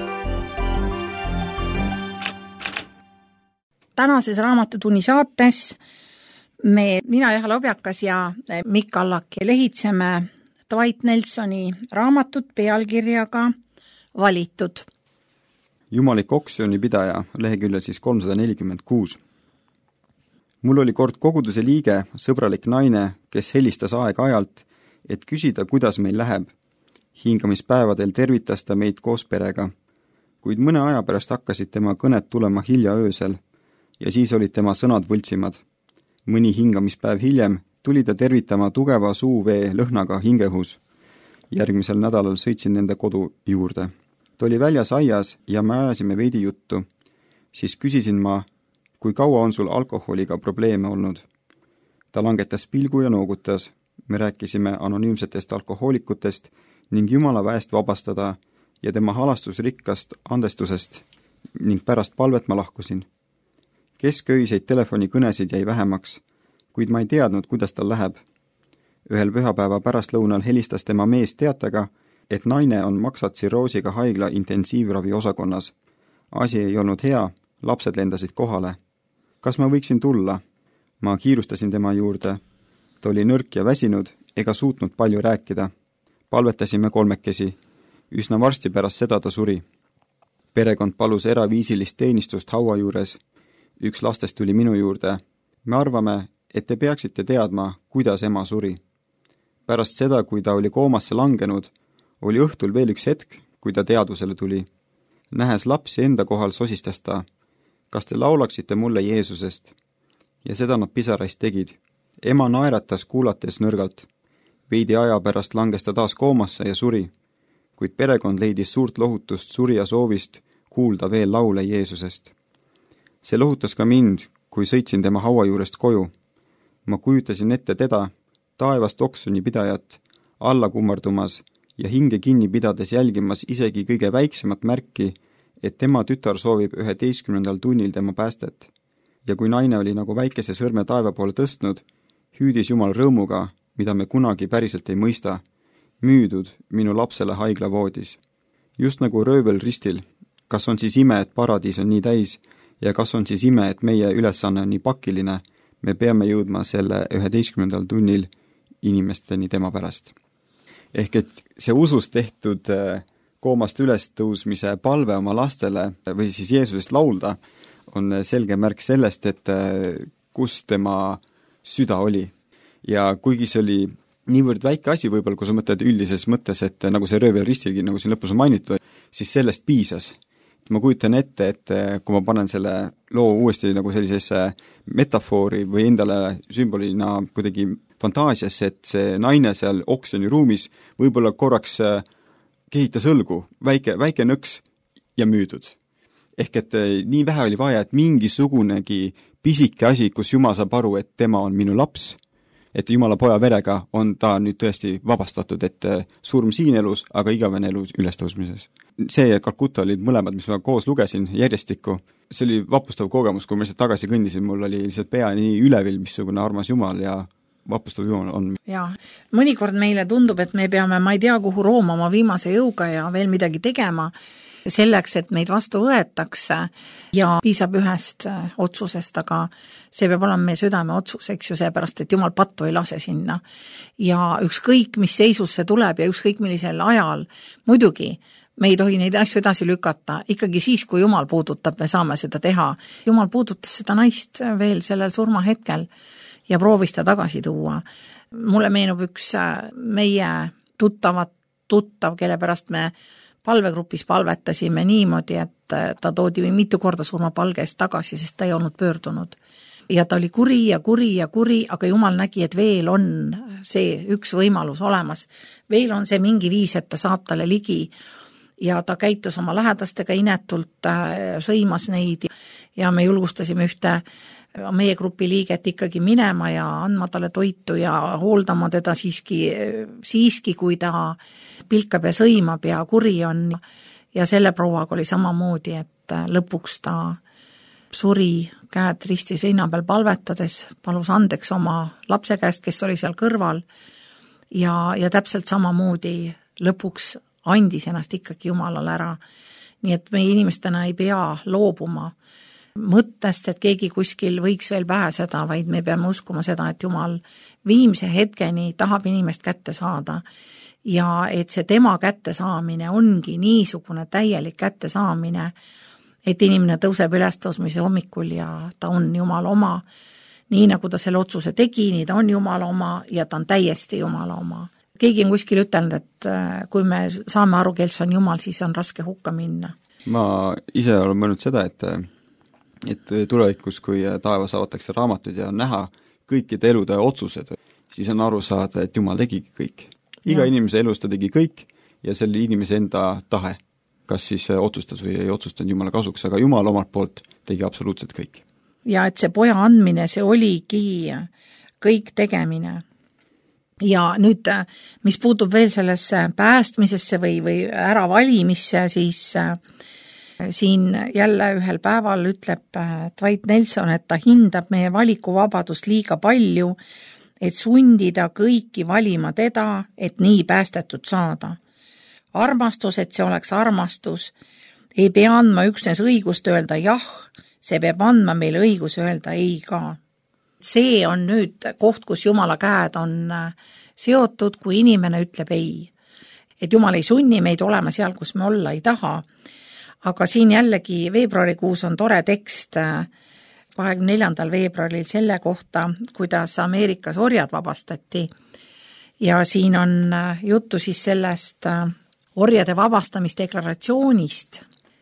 Tänases Raamatutunni saates me, mina Jaha Lobjakas ja Mikk Allaki lehitseme Dwight Nelsoni raamatut pealkirjaga Valitud. Jumalik oksjoni pidaja, leheküljel siis kolmsada nelikümmend kuus. Mul oli kord koguduse liige, sõbralik naine, kes helistas aeg-ajalt, et küsida, kuidas meil läheb. Hingamispäevadel tervitas ta meid koos perega, kuid mõne aja pärast hakkasid tema kõned tulema hilja öösel ja siis olid tema sõnad võltsimad. Mõni hingamispäev hiljem tuli ta tervitama tugeva suuvee lõhnaga hingehus. Järgmisel nädalal sõitsin nende kodu juurde. Ta oli väljas aias ja me ajasime veidi juttu. Siis küsisin ma, kui kaua on sul alkoholiga probleeme olnud. Ta langetas pilgu ja noogutas. Me rääkisime anonüümsetest alkohoolikutest ning Jumala väest vabastada ja tema halastusrikkast andestusest ning pärast palvet ma lahkusin. Kesköiseid telefonikõnesid jäi vähemaks, kuid ma ei teadnud, kuidas tal läheb. Ühel pühapäeva pärastlõunal helistas tema mees teatega, et naine on maksatsirroosiga haigla intensiivravi osakonnas. Asi ei olnud hea, lapsed lendasid kohale. Kas ma võiksin tulla? Ma kiirustasin tema juurde. Ta oli nõrk ja väsinud ega suutnud palju rääkida. Palvetasime kolmekesi. Üsna varsti pärast seda ta suri. perekond palus eraviisilist teenistust haua juures, üks lastest tuli minu juurde. Me arvame, et te peaksite teadma, kuidas ema suri. Pärast seda, kui ta oli koomasse langenud, oli õhtul veel üks hetk, kui ta teadvusele tuli. Nähes lapsi enda kohal sosistas ta, kas te laulaksite mulle Jeesusest? Ja seda nad pisaraist tegid. Ema naeratas kuulates nõrgalt. Veidi aja pärast langes ta taas koomasse ja suri, kuid perekond leidis suurt lohutust surija soovist kuulda veel laule Jeesusest. See lohutas ka mind, kui sõitsin tema haua juurest koju. Ma kujutasin ette teda, taevast oksjoni pidajat, alla kummardumas ja hinge kinni pidades jälgimas isegi kõige väiksemat märki, et tema tütar soovib üheteistkümnendal tunnil tema päästet. Ja kui naine oli nagu väikese sõrme taeva poole tõstnud, hüüdis Jumal rõõmuga, mida me kunagi päriselt ei mõista, müüdud minu lapsele haiglavoodis. Just nagu röövel ristil, kas on siis ime, et paradiis on nii täis, ja kas on siis ime, et meie ülesanne on nii pakiline, me peame jõudma selle üheteistkümnendal tunnil inimesteni tema pärast. Ehk et see usus tehtud koomast üles tõusmise palve oma lastele või siis Jeesusest laulda on selge märk sellest, et kus tema süda oli. Ja kuigi see oli niivõrd väike asi võib-olla, kui sa mõtled üldises mõttes, et nagu see röövel ristilgi, nagu siin lõpus on mainitud, siis sellest piisas. Ma kujutan ette, et kui ma panen selle loo uuesti nagu sellisesse metafoori või endale sümbolina kuidagi fantaasiasse, et see naine seal oksjoni ruumis võib-olla korraks kehitas õlgu, väike, väike nõks ja müüdud. Ehk et nii vähe oli vaja, et mingisugunegi pisike asi, kus Jumal saab aru, et tema on minu laps, et Jumala poja verega on ta nüüd tõesti vabastatud, et surm siin elus, aga igavene elus ülestõusmises. See ja Kalkuta olid mõlemad, mis ma koos lugesin järjestikku. See oli vapustav kogemus, kui ma lihtsalt tagasi kõndisin, mul oli lihtsalt pea nii ülevil, missugune armas Jumal ja vapustav Jumal on. Ja mõnikord meile tundub, et me peame, ma ei tea, kuhu roomama viimase jõuga ja veel midagi tegema, selleks, et meid vastu võetakse ja piisab ühest otsusest, aga see peab olema meie südame otsus, eks ju, seepärast, et Jumal pattu ei lase sinna. Ja ükskõik, mis seisus see tuleb ja ükskõik millisel ajal, muidugi me ei tohi neid asju edasi lükata, ikkagi siis, kui Jumal puudutab, me saame seda teha. Jumal puudutas seda naist veel sellel surmahetkel ja proovis ta tagasi tuua. Mulle meenub üks meie tuttavat tuttav, kelle pärast me palvegrupis palvetasime niimoodi, et ta toodi mitu korda surmapalgest tagasi, sest ta ei olnud pöördunud. Ja ta oli kuri ja kuri ja kuri, aga Jumal nägi, et veel on see üks võimalus olemas. Veel on see mingi viis, et ta saab talle ligi ja ta käitus oma lähedastega inetult, sõimas neid ja me julgustasime ühte meie grupi liiget ikkagi minema ja andma talle toitu ja hooldama teda siiski, siiski kui ta pilkab ja sõimab ja kuri on. Ja selle prouaga oli samamoodi, et lõpuks ta suri, käed ristis rinna peal palvetades, palus andeks oma lapse käest, kes oli seal kõrval ja, ja täpselt samamoodi lõpuks andis ennast ikkagi Jumalale ära. Nii et meie inimestena ei pea loobuma mõttest, et keegi kuskil võiks veel pääseda, vaid me peame uskuma seda, et Jumal viimse hetkeni tahab inimest kätte saada ja et see tema kätte saamine ongi niisugune täielik kätte saamine, et inimene tõuseb ülestõusmise hommikul ja ta on Jumal oma, nii nagu ta selle otsuse tegi, nii ta on Jumal oma ja ta on täiesti Jumal oma. Keegi on kuskil ütelnud, et kui me saame aru, kes on Jumal, siis on raske hukka minna. Ma ise olen mõelnud seda, et et tulevikus, kui taevas avatakse raamatud ja näha kõikide elude otsused, siis on aru saada, et Jumal tegigi kõik. Iga ja. Inimese elus ta tegi kõik ja selle inimese enda tahe, kas siis otsustas või ei otsustanud Jumala kasuks, aga Jumal omalt poolt tegi absoluutselt kõik. Ja et see poja andmine, see oligi kõik tegemine. Ja nüüd, mis puutub veel sellesse päästmisesse või, või äravalimisse, siis siin jälle ühel päeval ütleb Dwight Nelson, et ta hindab meie valikuvabadust liiga palju, et sundida kõiki valima teda, et nii päästetud saada. Armastus, et see oleks armastus, ei pea andma üksnes õigust öelda jah, see peab andma meile õigus öelda ei ka. See on nüüd koht, kus Jumala käed on seotud, kui inimene ütleb ei. Et Jumal ei sunni meid olema seal, kus me olla ei taha, aga siin jällegi veebruarikuus on tore tekst kahekümne neljandal veebruaril selle kohta, kuidas Ameerikas orjad vabastati. Ja siin on juttu siis sellest orjade vabastamisdeklaratsioonist.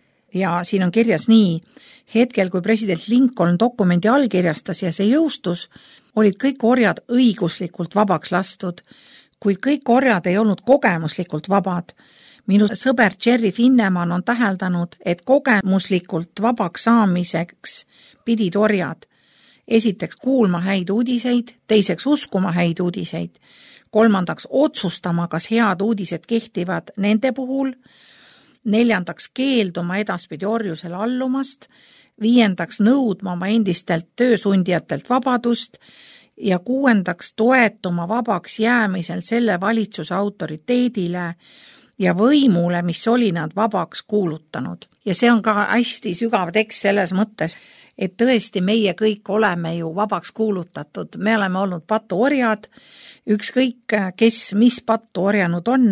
Ja siin on kirjas nii, hetkel kui president Lincoln dokumendi allkirjastas ja see jõustus, olid kõik orjad õiguslikult vabaks lastud, kuid kõik orjad ei olnud kogemuslikult vabad. Minu sõber Jerry Finneman on täheldanud, et kogemuslikult vabaks saamiseks pidid orjad esiteks kuulma häid uudiseid, teiseks uskuma häid uudiseid, kolmandaks otsustama, kas head uudised kehtivad nende puhul, neljandaks keelduma edaspidi orjusele allumast, viiendaks nõudma oma endistelt töösundijatelt vabadust ja kuuendaks toetuma vabaks jäämisel selle valitsuse autoriteedile ja võimule, mis oli nad vabaks kuulutanud. Ja see on ka hästi sügav tekst selles mõttes, et tõesti meie kõik oleme ju vabaks kuulutatud. Me oleme olnud patuorjad, ükskõik kes mis pattu orjanud on,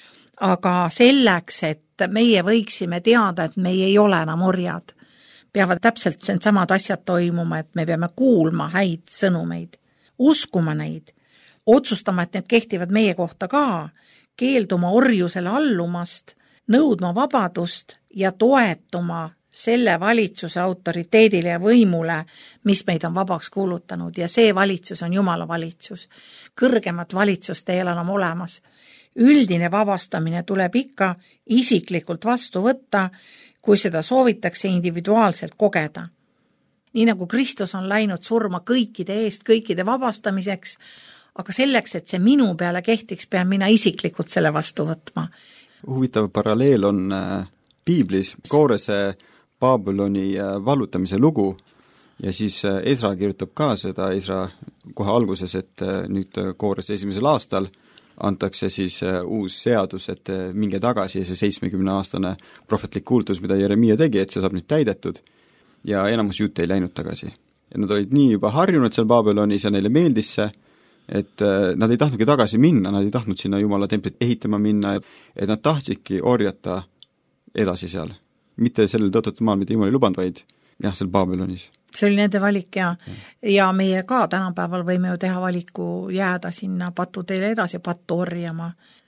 aga selleks, et meie võiksime teada, et meie ei ole enam orjad, peavad täpselt samad asjad toimuma, et me peame kuulma häid sõnumeid, uskuma neid, otsustama, et need kehtivad meie kohta ka, keelduma orjusele allumast, nõudma vabadust ja toetuma selle valitsuse autoriteedile ja võimule, mis meid on vabaks kuulutanud. Ja see valitsus on Jumala valitsus. Kõrgemat valitsust ei ole enam olemas. Üldine vabastamine tuleb ikka isiklikult vastu võtta, kui seda soovitakse individuaalselt kogeda. Nii nagu Kristus on läinud surma kõikide eest, kõikide vabastamiseks, aga selleks, et see minu peale kehtiks, pean mina isiklikult selle vastu võtma. Huvitav paralleel on äh, Piiblis Koorese Babyloni äh, vallutamise lugu ja siis äh, Esra kirjutab ka seda, Esra kohe alguses, et äh, nüüd Koorese esimesel aastal antakse siis äh, uus seadus, et äh, minge tagasi ja see seitsmekümne aastane prohvetlik kuulutus, mida Jeremia tegi, et see saab nüüd täidetud ja enamus juut ei läinud tagasi. Ja nad olid nii juba harjunud seal Babylonis ja neile meeldis see, et nad ei tahtnudki tagasi minna, nad ei tahtnud sinna Jumala templit ehitama minna, et nad tahtsidki orjata edasi seal. Mitte sellel tõotatud maal, mida Jumal ei lubanud, vaid jah, seal Babylonis. See oli nende valik ja, ja meie ka tänapäeval võime ju teha valiku jääda sinna patuteele edasi pattu orjama.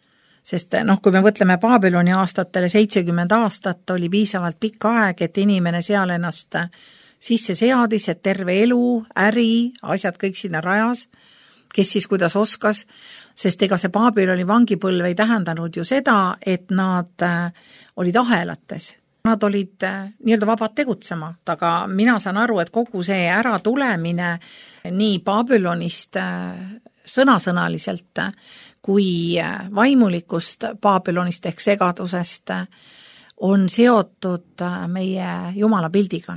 Sest noh, kui me võtleme Babyloni aastatele seitsekümmend aastat, oli piisavalt pikk aeg, et inimene seal ennast sisse seadis, et terve elu, äri, asjad kõik sinna rajas, kes siis kuidas oskas, sest ega see Babyloni vangipõlv ei tähendanud ju seda, et nad olid ahelates. Nad olid nii-öelda vabad tegutsema, aga mina saan aru, et kogu see ära tulemine nii Babylonist sõnasõnaliselt kui vaimulikust Babylonist ehk segadusest on seotud meie Jumala pildiga.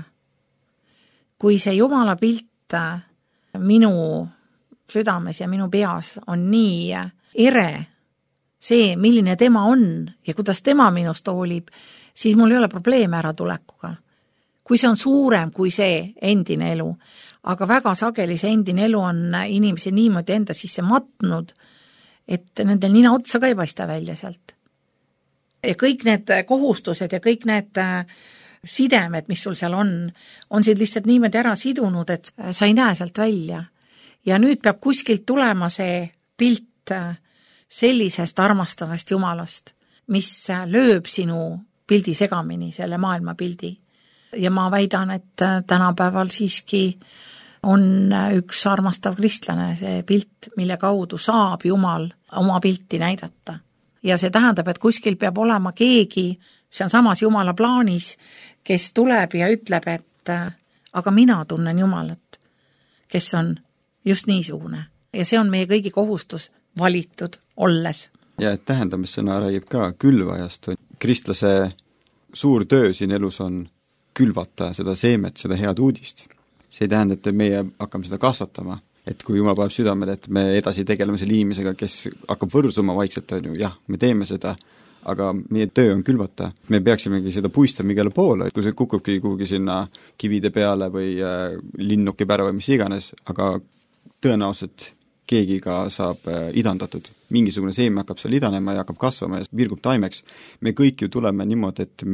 Kui see Jumala pilt minu südames ja minu peas on nii ere, see, milline tema on ja kuidas tema minust hoolib, siis mul ei ole probleeme ära tulekuga. Kui see on suurem kui see endine elu, aga väga sageli see endine elu on inimese niimoodi enda sisse matnud, et nendel nina otsa ka ei paista välja sealt. Ja kõik need kohustused ja kõik need sidemed, mis sul seal on, on sind lihtsalt niimoodi ära sidunud, et sa ei näe sealt välja. Ja nüüd peab kuskilt tulema see pilt sellisest armastavast Jumalast, mis lööb sinu pildi segamini, selle maailma pildi. Ja ma väidan, et tänapäeval siiski on üks armastav kristlane, see pilt, mille kaudu saab Jumal oma pilti näidata. Ja see tähendab, et kuskil peab olema keegi, see on samas Jumala plaanis, kes tuleb ja ütleb, et aga mina tunnen Jumalat, kes on just niisugune. Ja see on meie kõigi kohustus valitud olles. Ja et tähendamissõna räägib ka külvajast. Kristlase suur töö siin elus on külvata seda seemet, seda head uudist. See ei tähenda, et meie hakkame seda kasvatama. Et kui Jumal paneb südamele, et me edasi tegeleme selle inimesega, kes hakkab võrsuma vaikselt, on ju, jah, me teeme seda, aga meie töö on külvata. Me peaksimegi seda puistama igale poole, kui see kukubki kuhugi sinna kivide peale või äh, linnuki pärve, mis iganes, aga tõenäoliselt keegi ka saab idandatud. Mingisugune seeme hakkab seal idanema ja hakkab kasvama ja virgub taimeks. Me kõik ju tuleme niimoodi, et me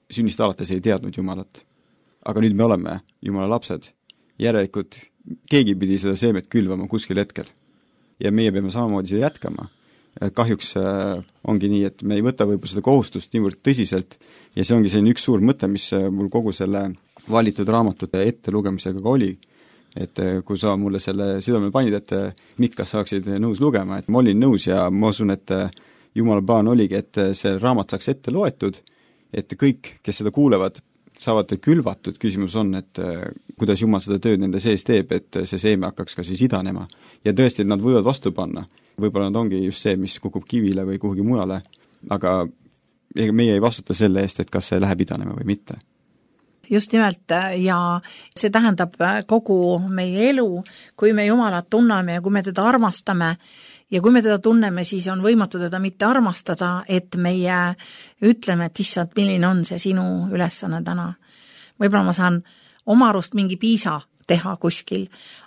sünnist alates ei teadnud Jumalat. Aga nüüd me oleme Jumala lapsed. Järelikult keegi pidi seda seemet külvama kuskil hetkel. Ja meie peame samamoodi seda jätkama. Kahjuks ongi nii, et me ei võta võib-olla seda kohustust niivõrd tõsiselt ja see ongi selline üks suur mõte, mis mul kogu selle valitud raamatute ette lugemisega ka oli. Et kui sa mulle selle südamele panid, et Mikk, kas saaksid nõus lugema, et ma olin nõus ja ma usun, et Jumala plaan oligi, et see raamat saaks ette loetud, et kõik, kes seda kuulevad, saavad külvatud. Küsimus on, et kuidas Jumal seda tööd nende sees teeb, et see seeme hakkaks ka siis idanema. Ja tõesti, et nad võivad vastu panna. Võib-olla nad ongi just see, mis kukub kivile või kuhugi mujale, aga meie ei vastuta selle eest, et kas see läheb idanema või mitte. Just nimelt ja see tähendab kogu meie elu, kui me Jumalat tunneme ja kui me teda armastame ja kui me teda tunneme, siis on võimatu teda mitte armastada, et meie ütleme, et issand, milline on see sinu ülesanne täna. Võib-olla ma saan oma arust mingi piisa teha kuskil,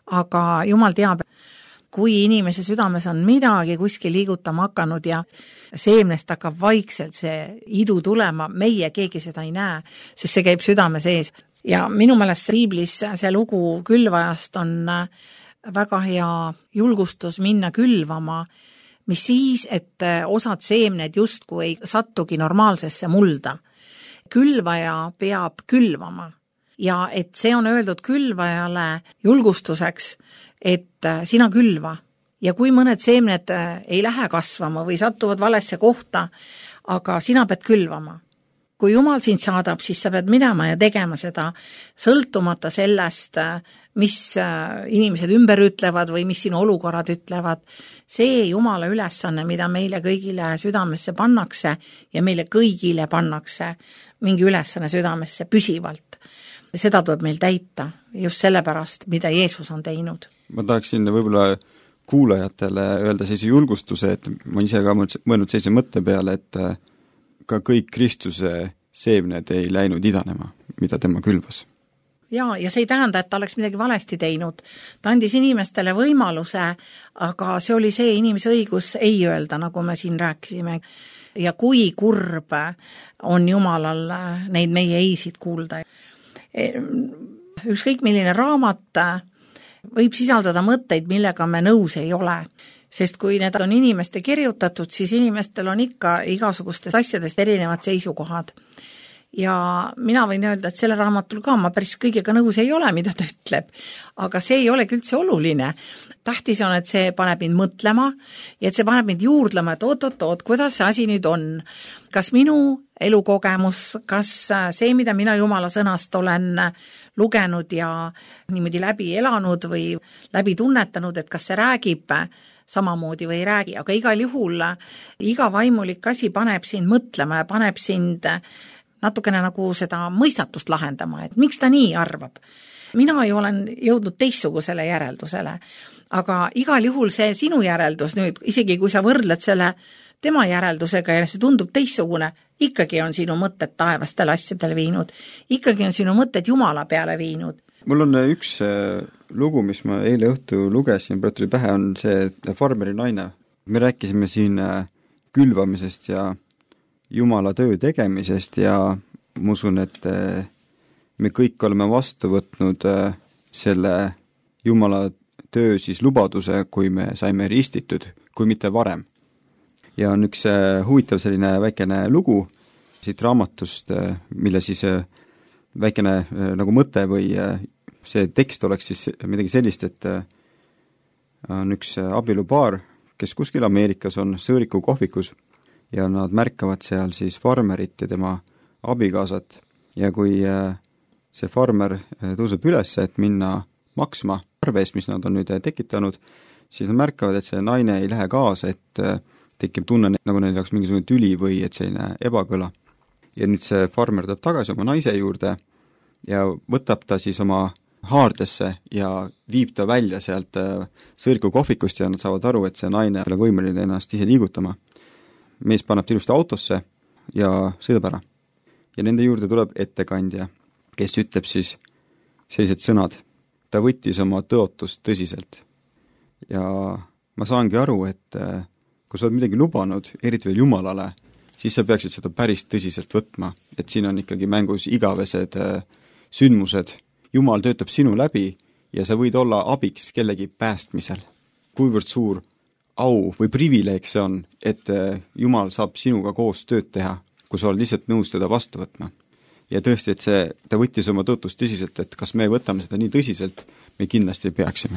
aga Jumal teab, kui inimese südames on midagi kuskil liigutama hakanud ja seemnest hakkab vaikselt see idu tulema, meie keegi seda ei näe, sest see käib südame sees. Ja minu meelest Riiblis see lugu külvajast on väga hea julgustus minna külvama, mis siis, et osad seemned justkui ei sattugi normaalsesse mulda. Külvaja peab külvama ja et see on öeldud külvajale julgustuseks, et sina külva ja kui mõned seemned ei lähe kasvama või satuvad valesse kohta, aga sina pead külvama. Kui Jumal sind saadab, siis sa pead minema ja tegema seda sõltumata sellest, mis inimesed ümber ütlevad või mis sinu olukorrad ütlevad. See Jumala ülesanne, mida meile kõigile südamesse pannakse ja meile kõigile pannakse mingi ülesanne südamesse püsivalt. Seda tuleb meil täita just sellepärast, mida Jeesus on teinud. Ma tahaksin võib-olla kuulajatele öelda sellise julgustuse, et ma ise ka mõelnud sellise mõtte peale, et ka kõik Kristuse seemned ei läinud idanema, mida tema külvas. Ja, ja see ei tähenda, et ta oleks midagi valesti teinud. Ta andis inimestele võimaluse, aga see oli see inimese õigus ei öelda, nagu me siin rääkisime. Ja kui kurb on Jumalal neid meie eisid kuulda. Ükskõik milline raamat võib sisaldada mõtteid, millega me nõus ei ole. Sest kui need on inimeste kirjutatud, siis inimestel on ikka igasugustest asjadest erinevad seisukohad. Ja mina võin öelda, et selle raamatul ka ma päris kõigega nõus ei ole, mida ta ütleb. Aga see ei olegi üldse oluline. Tähtis on, et see paneb mind mõtlema ja et see paneb mind juurdlema, et oot, oot, oot, kuidas see asi nüüd on. Kas minu elukogemus, kas see, mida mina Jumala sõnast olen lugenud ja niimoodi läbi elanud või läbi tunnetanud, et kas see räägib samamoodi või ei räägi, aga igal juhul iga vaimulik asi paneb sind mõtlema ja paneb sind natukene nagu seda mõistatust lahendama, et miks ta nii arvab. Mina ju olen jõudnud teistsugusele järeldusele, aga igal juhul see sinu järeldus nüüd, isegi kui sa võrdled selle tema järeldusega ja see tundub teistsugune, ikkagi on sinu mõtted taevastele asjadele viinud, ikkagi on sinu mõtted Jumala peale viinud. Mul on üks lugu, mis ma eile õhtu lugesin, praegu tuli pähe, on see farmeri naine. Me rääkisime siin külvamisest ja Jumala töö tegemisest ja ma usun, et me kõik oleme vastu võtnud selle Jumala töö siis lubaduse, kui me saime ristitud, kui mitte varem. Ja on üks huvitav selline väikene lugu siit raamatust, mille siis väikene nagu mõte või see tekst oleks siis midagi sellist, et on üks abielupaar, kes kuskil Ameerikas on sõõriku kohvikus ja nad märkavad seal siis farmerit ja tema abikaasat ja kui see farmer tõuseb üles, et minna maksma arveest, mis nad on nüüd tekitanud, siis nad märkavad, et see naine ei lähe kaasa, et tekib tunne, nagu neil oleks mingisugune tüli või et selline ebakõla. Ja nüüd see farmer tuleb tagasi oma naise juurde ja võtab ta siis oma haardesse ja viib ta välja sealt sõõriku kohvikust ja nad saavad aru, et see naine ei ole võimeline ennast ise liigutama. Mees paneb ta ilusti autosse ja sõidab ära. Ja nende juurde tuleb ettekandja, kes ütleb siis sellised sõnad. Ta võttis oma tõotust tõsiselt. Ja ma saangi aru, et kui sa oled midagi lubanud, eriti veel Jumalale, siis sa peaksid seda päris tõsiselt võtma, et siin on ikkagi mängus igavesed sündmused. Jumal töötab sinu läbi ja sa võid olla abiks kellegi päästmisel. Kuivõrd suur au või privileeg see on, et Jumal saab sinuga koos tööd teha, kui sa oled lihtsalt nõus teda vastu võtma. Ja tõesti, et see, ta võttis oma tõotust tõsiselt, et kas me võtame seda nii tõsiselt, me kindlasti peaksime.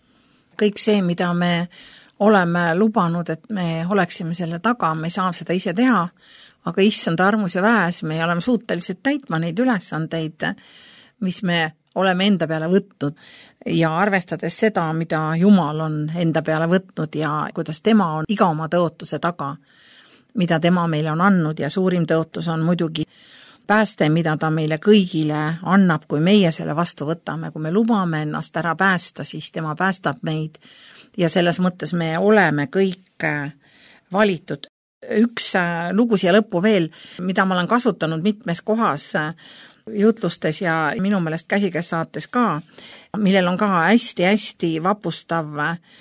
Kõik see, mida me oleme lubanud, et me oleksime selle taga, me ei saa seda ise teha, aga issand armus ja väes, me oleme suutelised täitma neid ülesandeid, mis me oleme enda peale võtnud ja arvestades seda, mida Jumal on enda peale võtnud ja kuidas tema on iga oma tõotuse taga, mida tema meile on andnud ja suurim tõotus on muidugi pääste, mida ta meile kõigile annab, kui meie selle vastu võtame, kui me lubame ennast ära päästa, siis tema päästab meid ja selles mõttes me oleme kõik valitud. Üks lugu siia lõppu veel, mida ma olen kasutanud mitmes kohas jutlustes ja minu meelest käsikäes saates ka, millel on ka hästi-hästi vapustav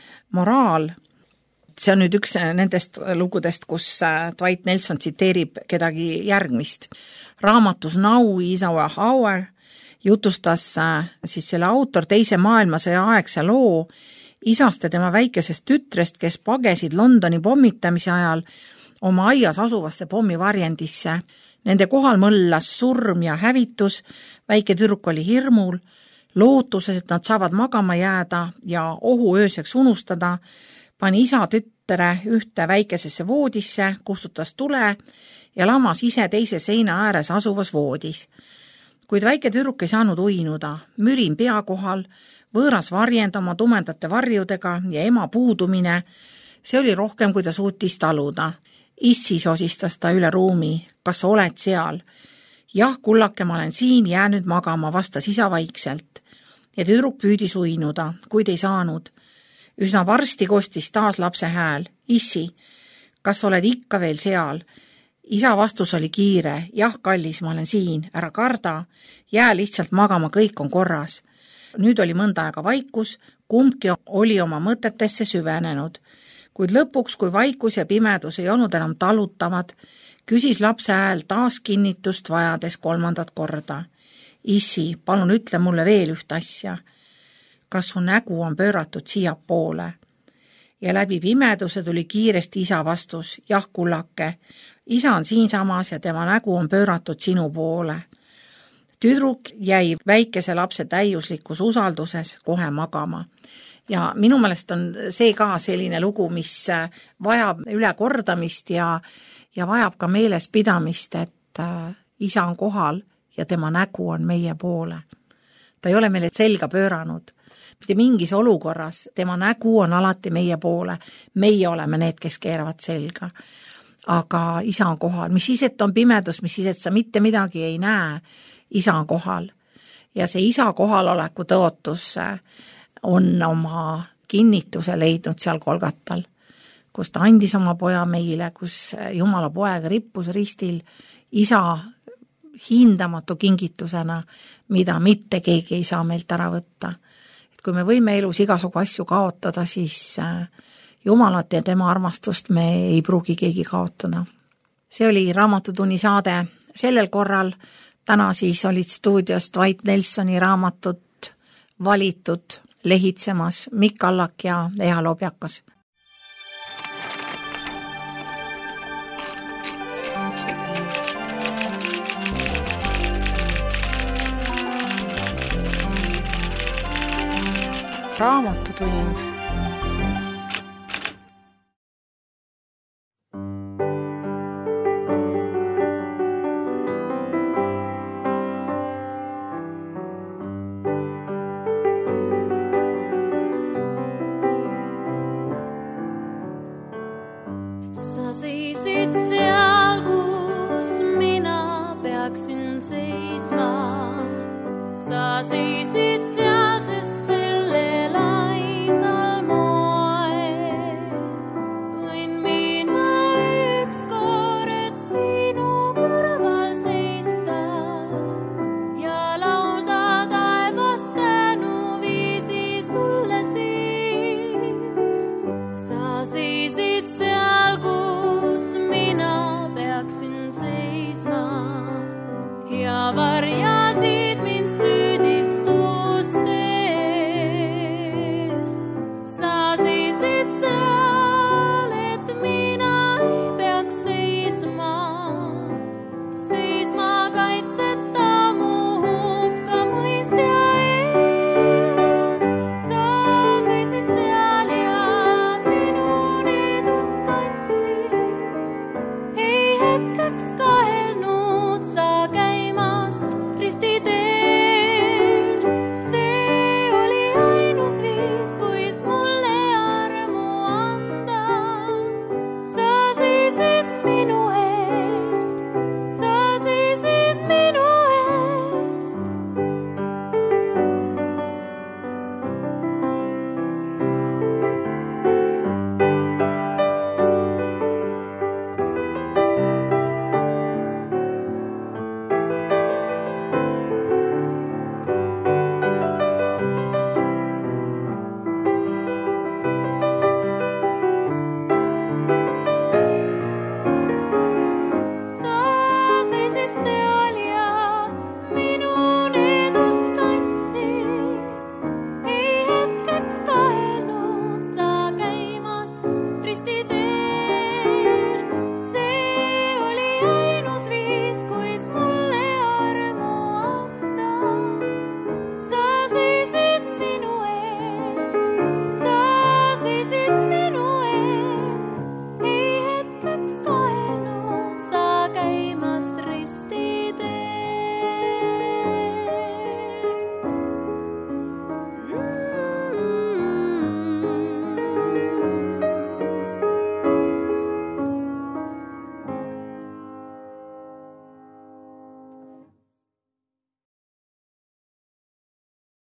moraal. See on nüüd üks nendest lugudest, kus Dwight Nelson tsiteerib kedagi järgmist. Raamatus Now is our hour jutustas siis selle autor teise maailmasõja aegse loo isast ja tema väikesest tütrest, kes pagesid Londoni pommitamise ajal oma aias asuvasse pommivarjendisse. Nende kohal mõllas surm ja hävitus, väike tüdruk oli hirmul, lootuses, et nad saavad magama jääda ja ohu ööseks unustada, pani isa tütre ühte väikesesse voodisse, kustutas tule ja lamas ise teise seina ääres asuvas voodis. Kuid väike tüdruk ei saanud uinuda, mürin pea kohal, võõras varjend oma tumedate varjudega ja ema puudumine, see oli rohkem, kui ta suutis taluda. Issi sosistas ta üle ruumi, kas sa oled seal? Jah, kullake, ma olen siin, jää nüüd magama, vastas isa vaikselt. Ja tüdruk püüdis uinuda, kuid ei saanud. Üsna varsti kostis taas lapse hääl. Issi, kas oled ikka veel seal? Isa vastus oli kiire. Jah, kallis, ma olen siin, ära karda. Jää lihtsalt magama, kõik on korras. Nüüd oli mõnda aega vaikus, kumbki oli oma mõtetesse süvenenud. Kuid lõpuks, kui vaikus ja pimedus ei olnud enam talutavad, küsis lapse hääl taas kinnitust vajades kolmandat korda. Issi, palun ütle mulle veel üht asja. Kas su nägu on pööratud siia poole? Ja läbi pimeduse tuli kiiresti isa vastus. Jah, kullake. Isa on siinsamas ja tema nägu on pööratud sinu poole. Tüdruk jäi väikese lapse täiuslikus usalduses kohe magama. Ja minu meelest on see ka selline lugu, mis vajab ülekordamist ja, ja vajab ka meeles pidamist, et isa on kohal ja tema nägu on meie poole. Ta ei ole meile selga pööranud. Mitte mingis olukorras tema nägu on alati meie poole. Meie oleme need, kes keeravad selga. Aga isa on kohal. Mis siis, et on pimedus, mis siis, et sa mitte midagi ei näe, isa on kohal. Ja see isa kohaloleku tõotus on oma kinnituse leidnud seal Golgatal, kus ta andis oma poja meile, kus Jumala poega rippus ristil isa hindamatu kingitusena, mida mitte keegi ei saa meilt ära võtta. Et kui me võime elus igasugu asju kaotada, siis Jumalat ja tema armastust me ei pruugi keegi kaotada. See oli Raamatutunni saade sellel korral. Täna siis olid stuudios Dwight Nelsoni raamatut valitud lehitsemas Mikk Allak ja Eha Lobjakas. Raamatutund. Sa seisid seal, kus mina peaksin seisma. Sa seisid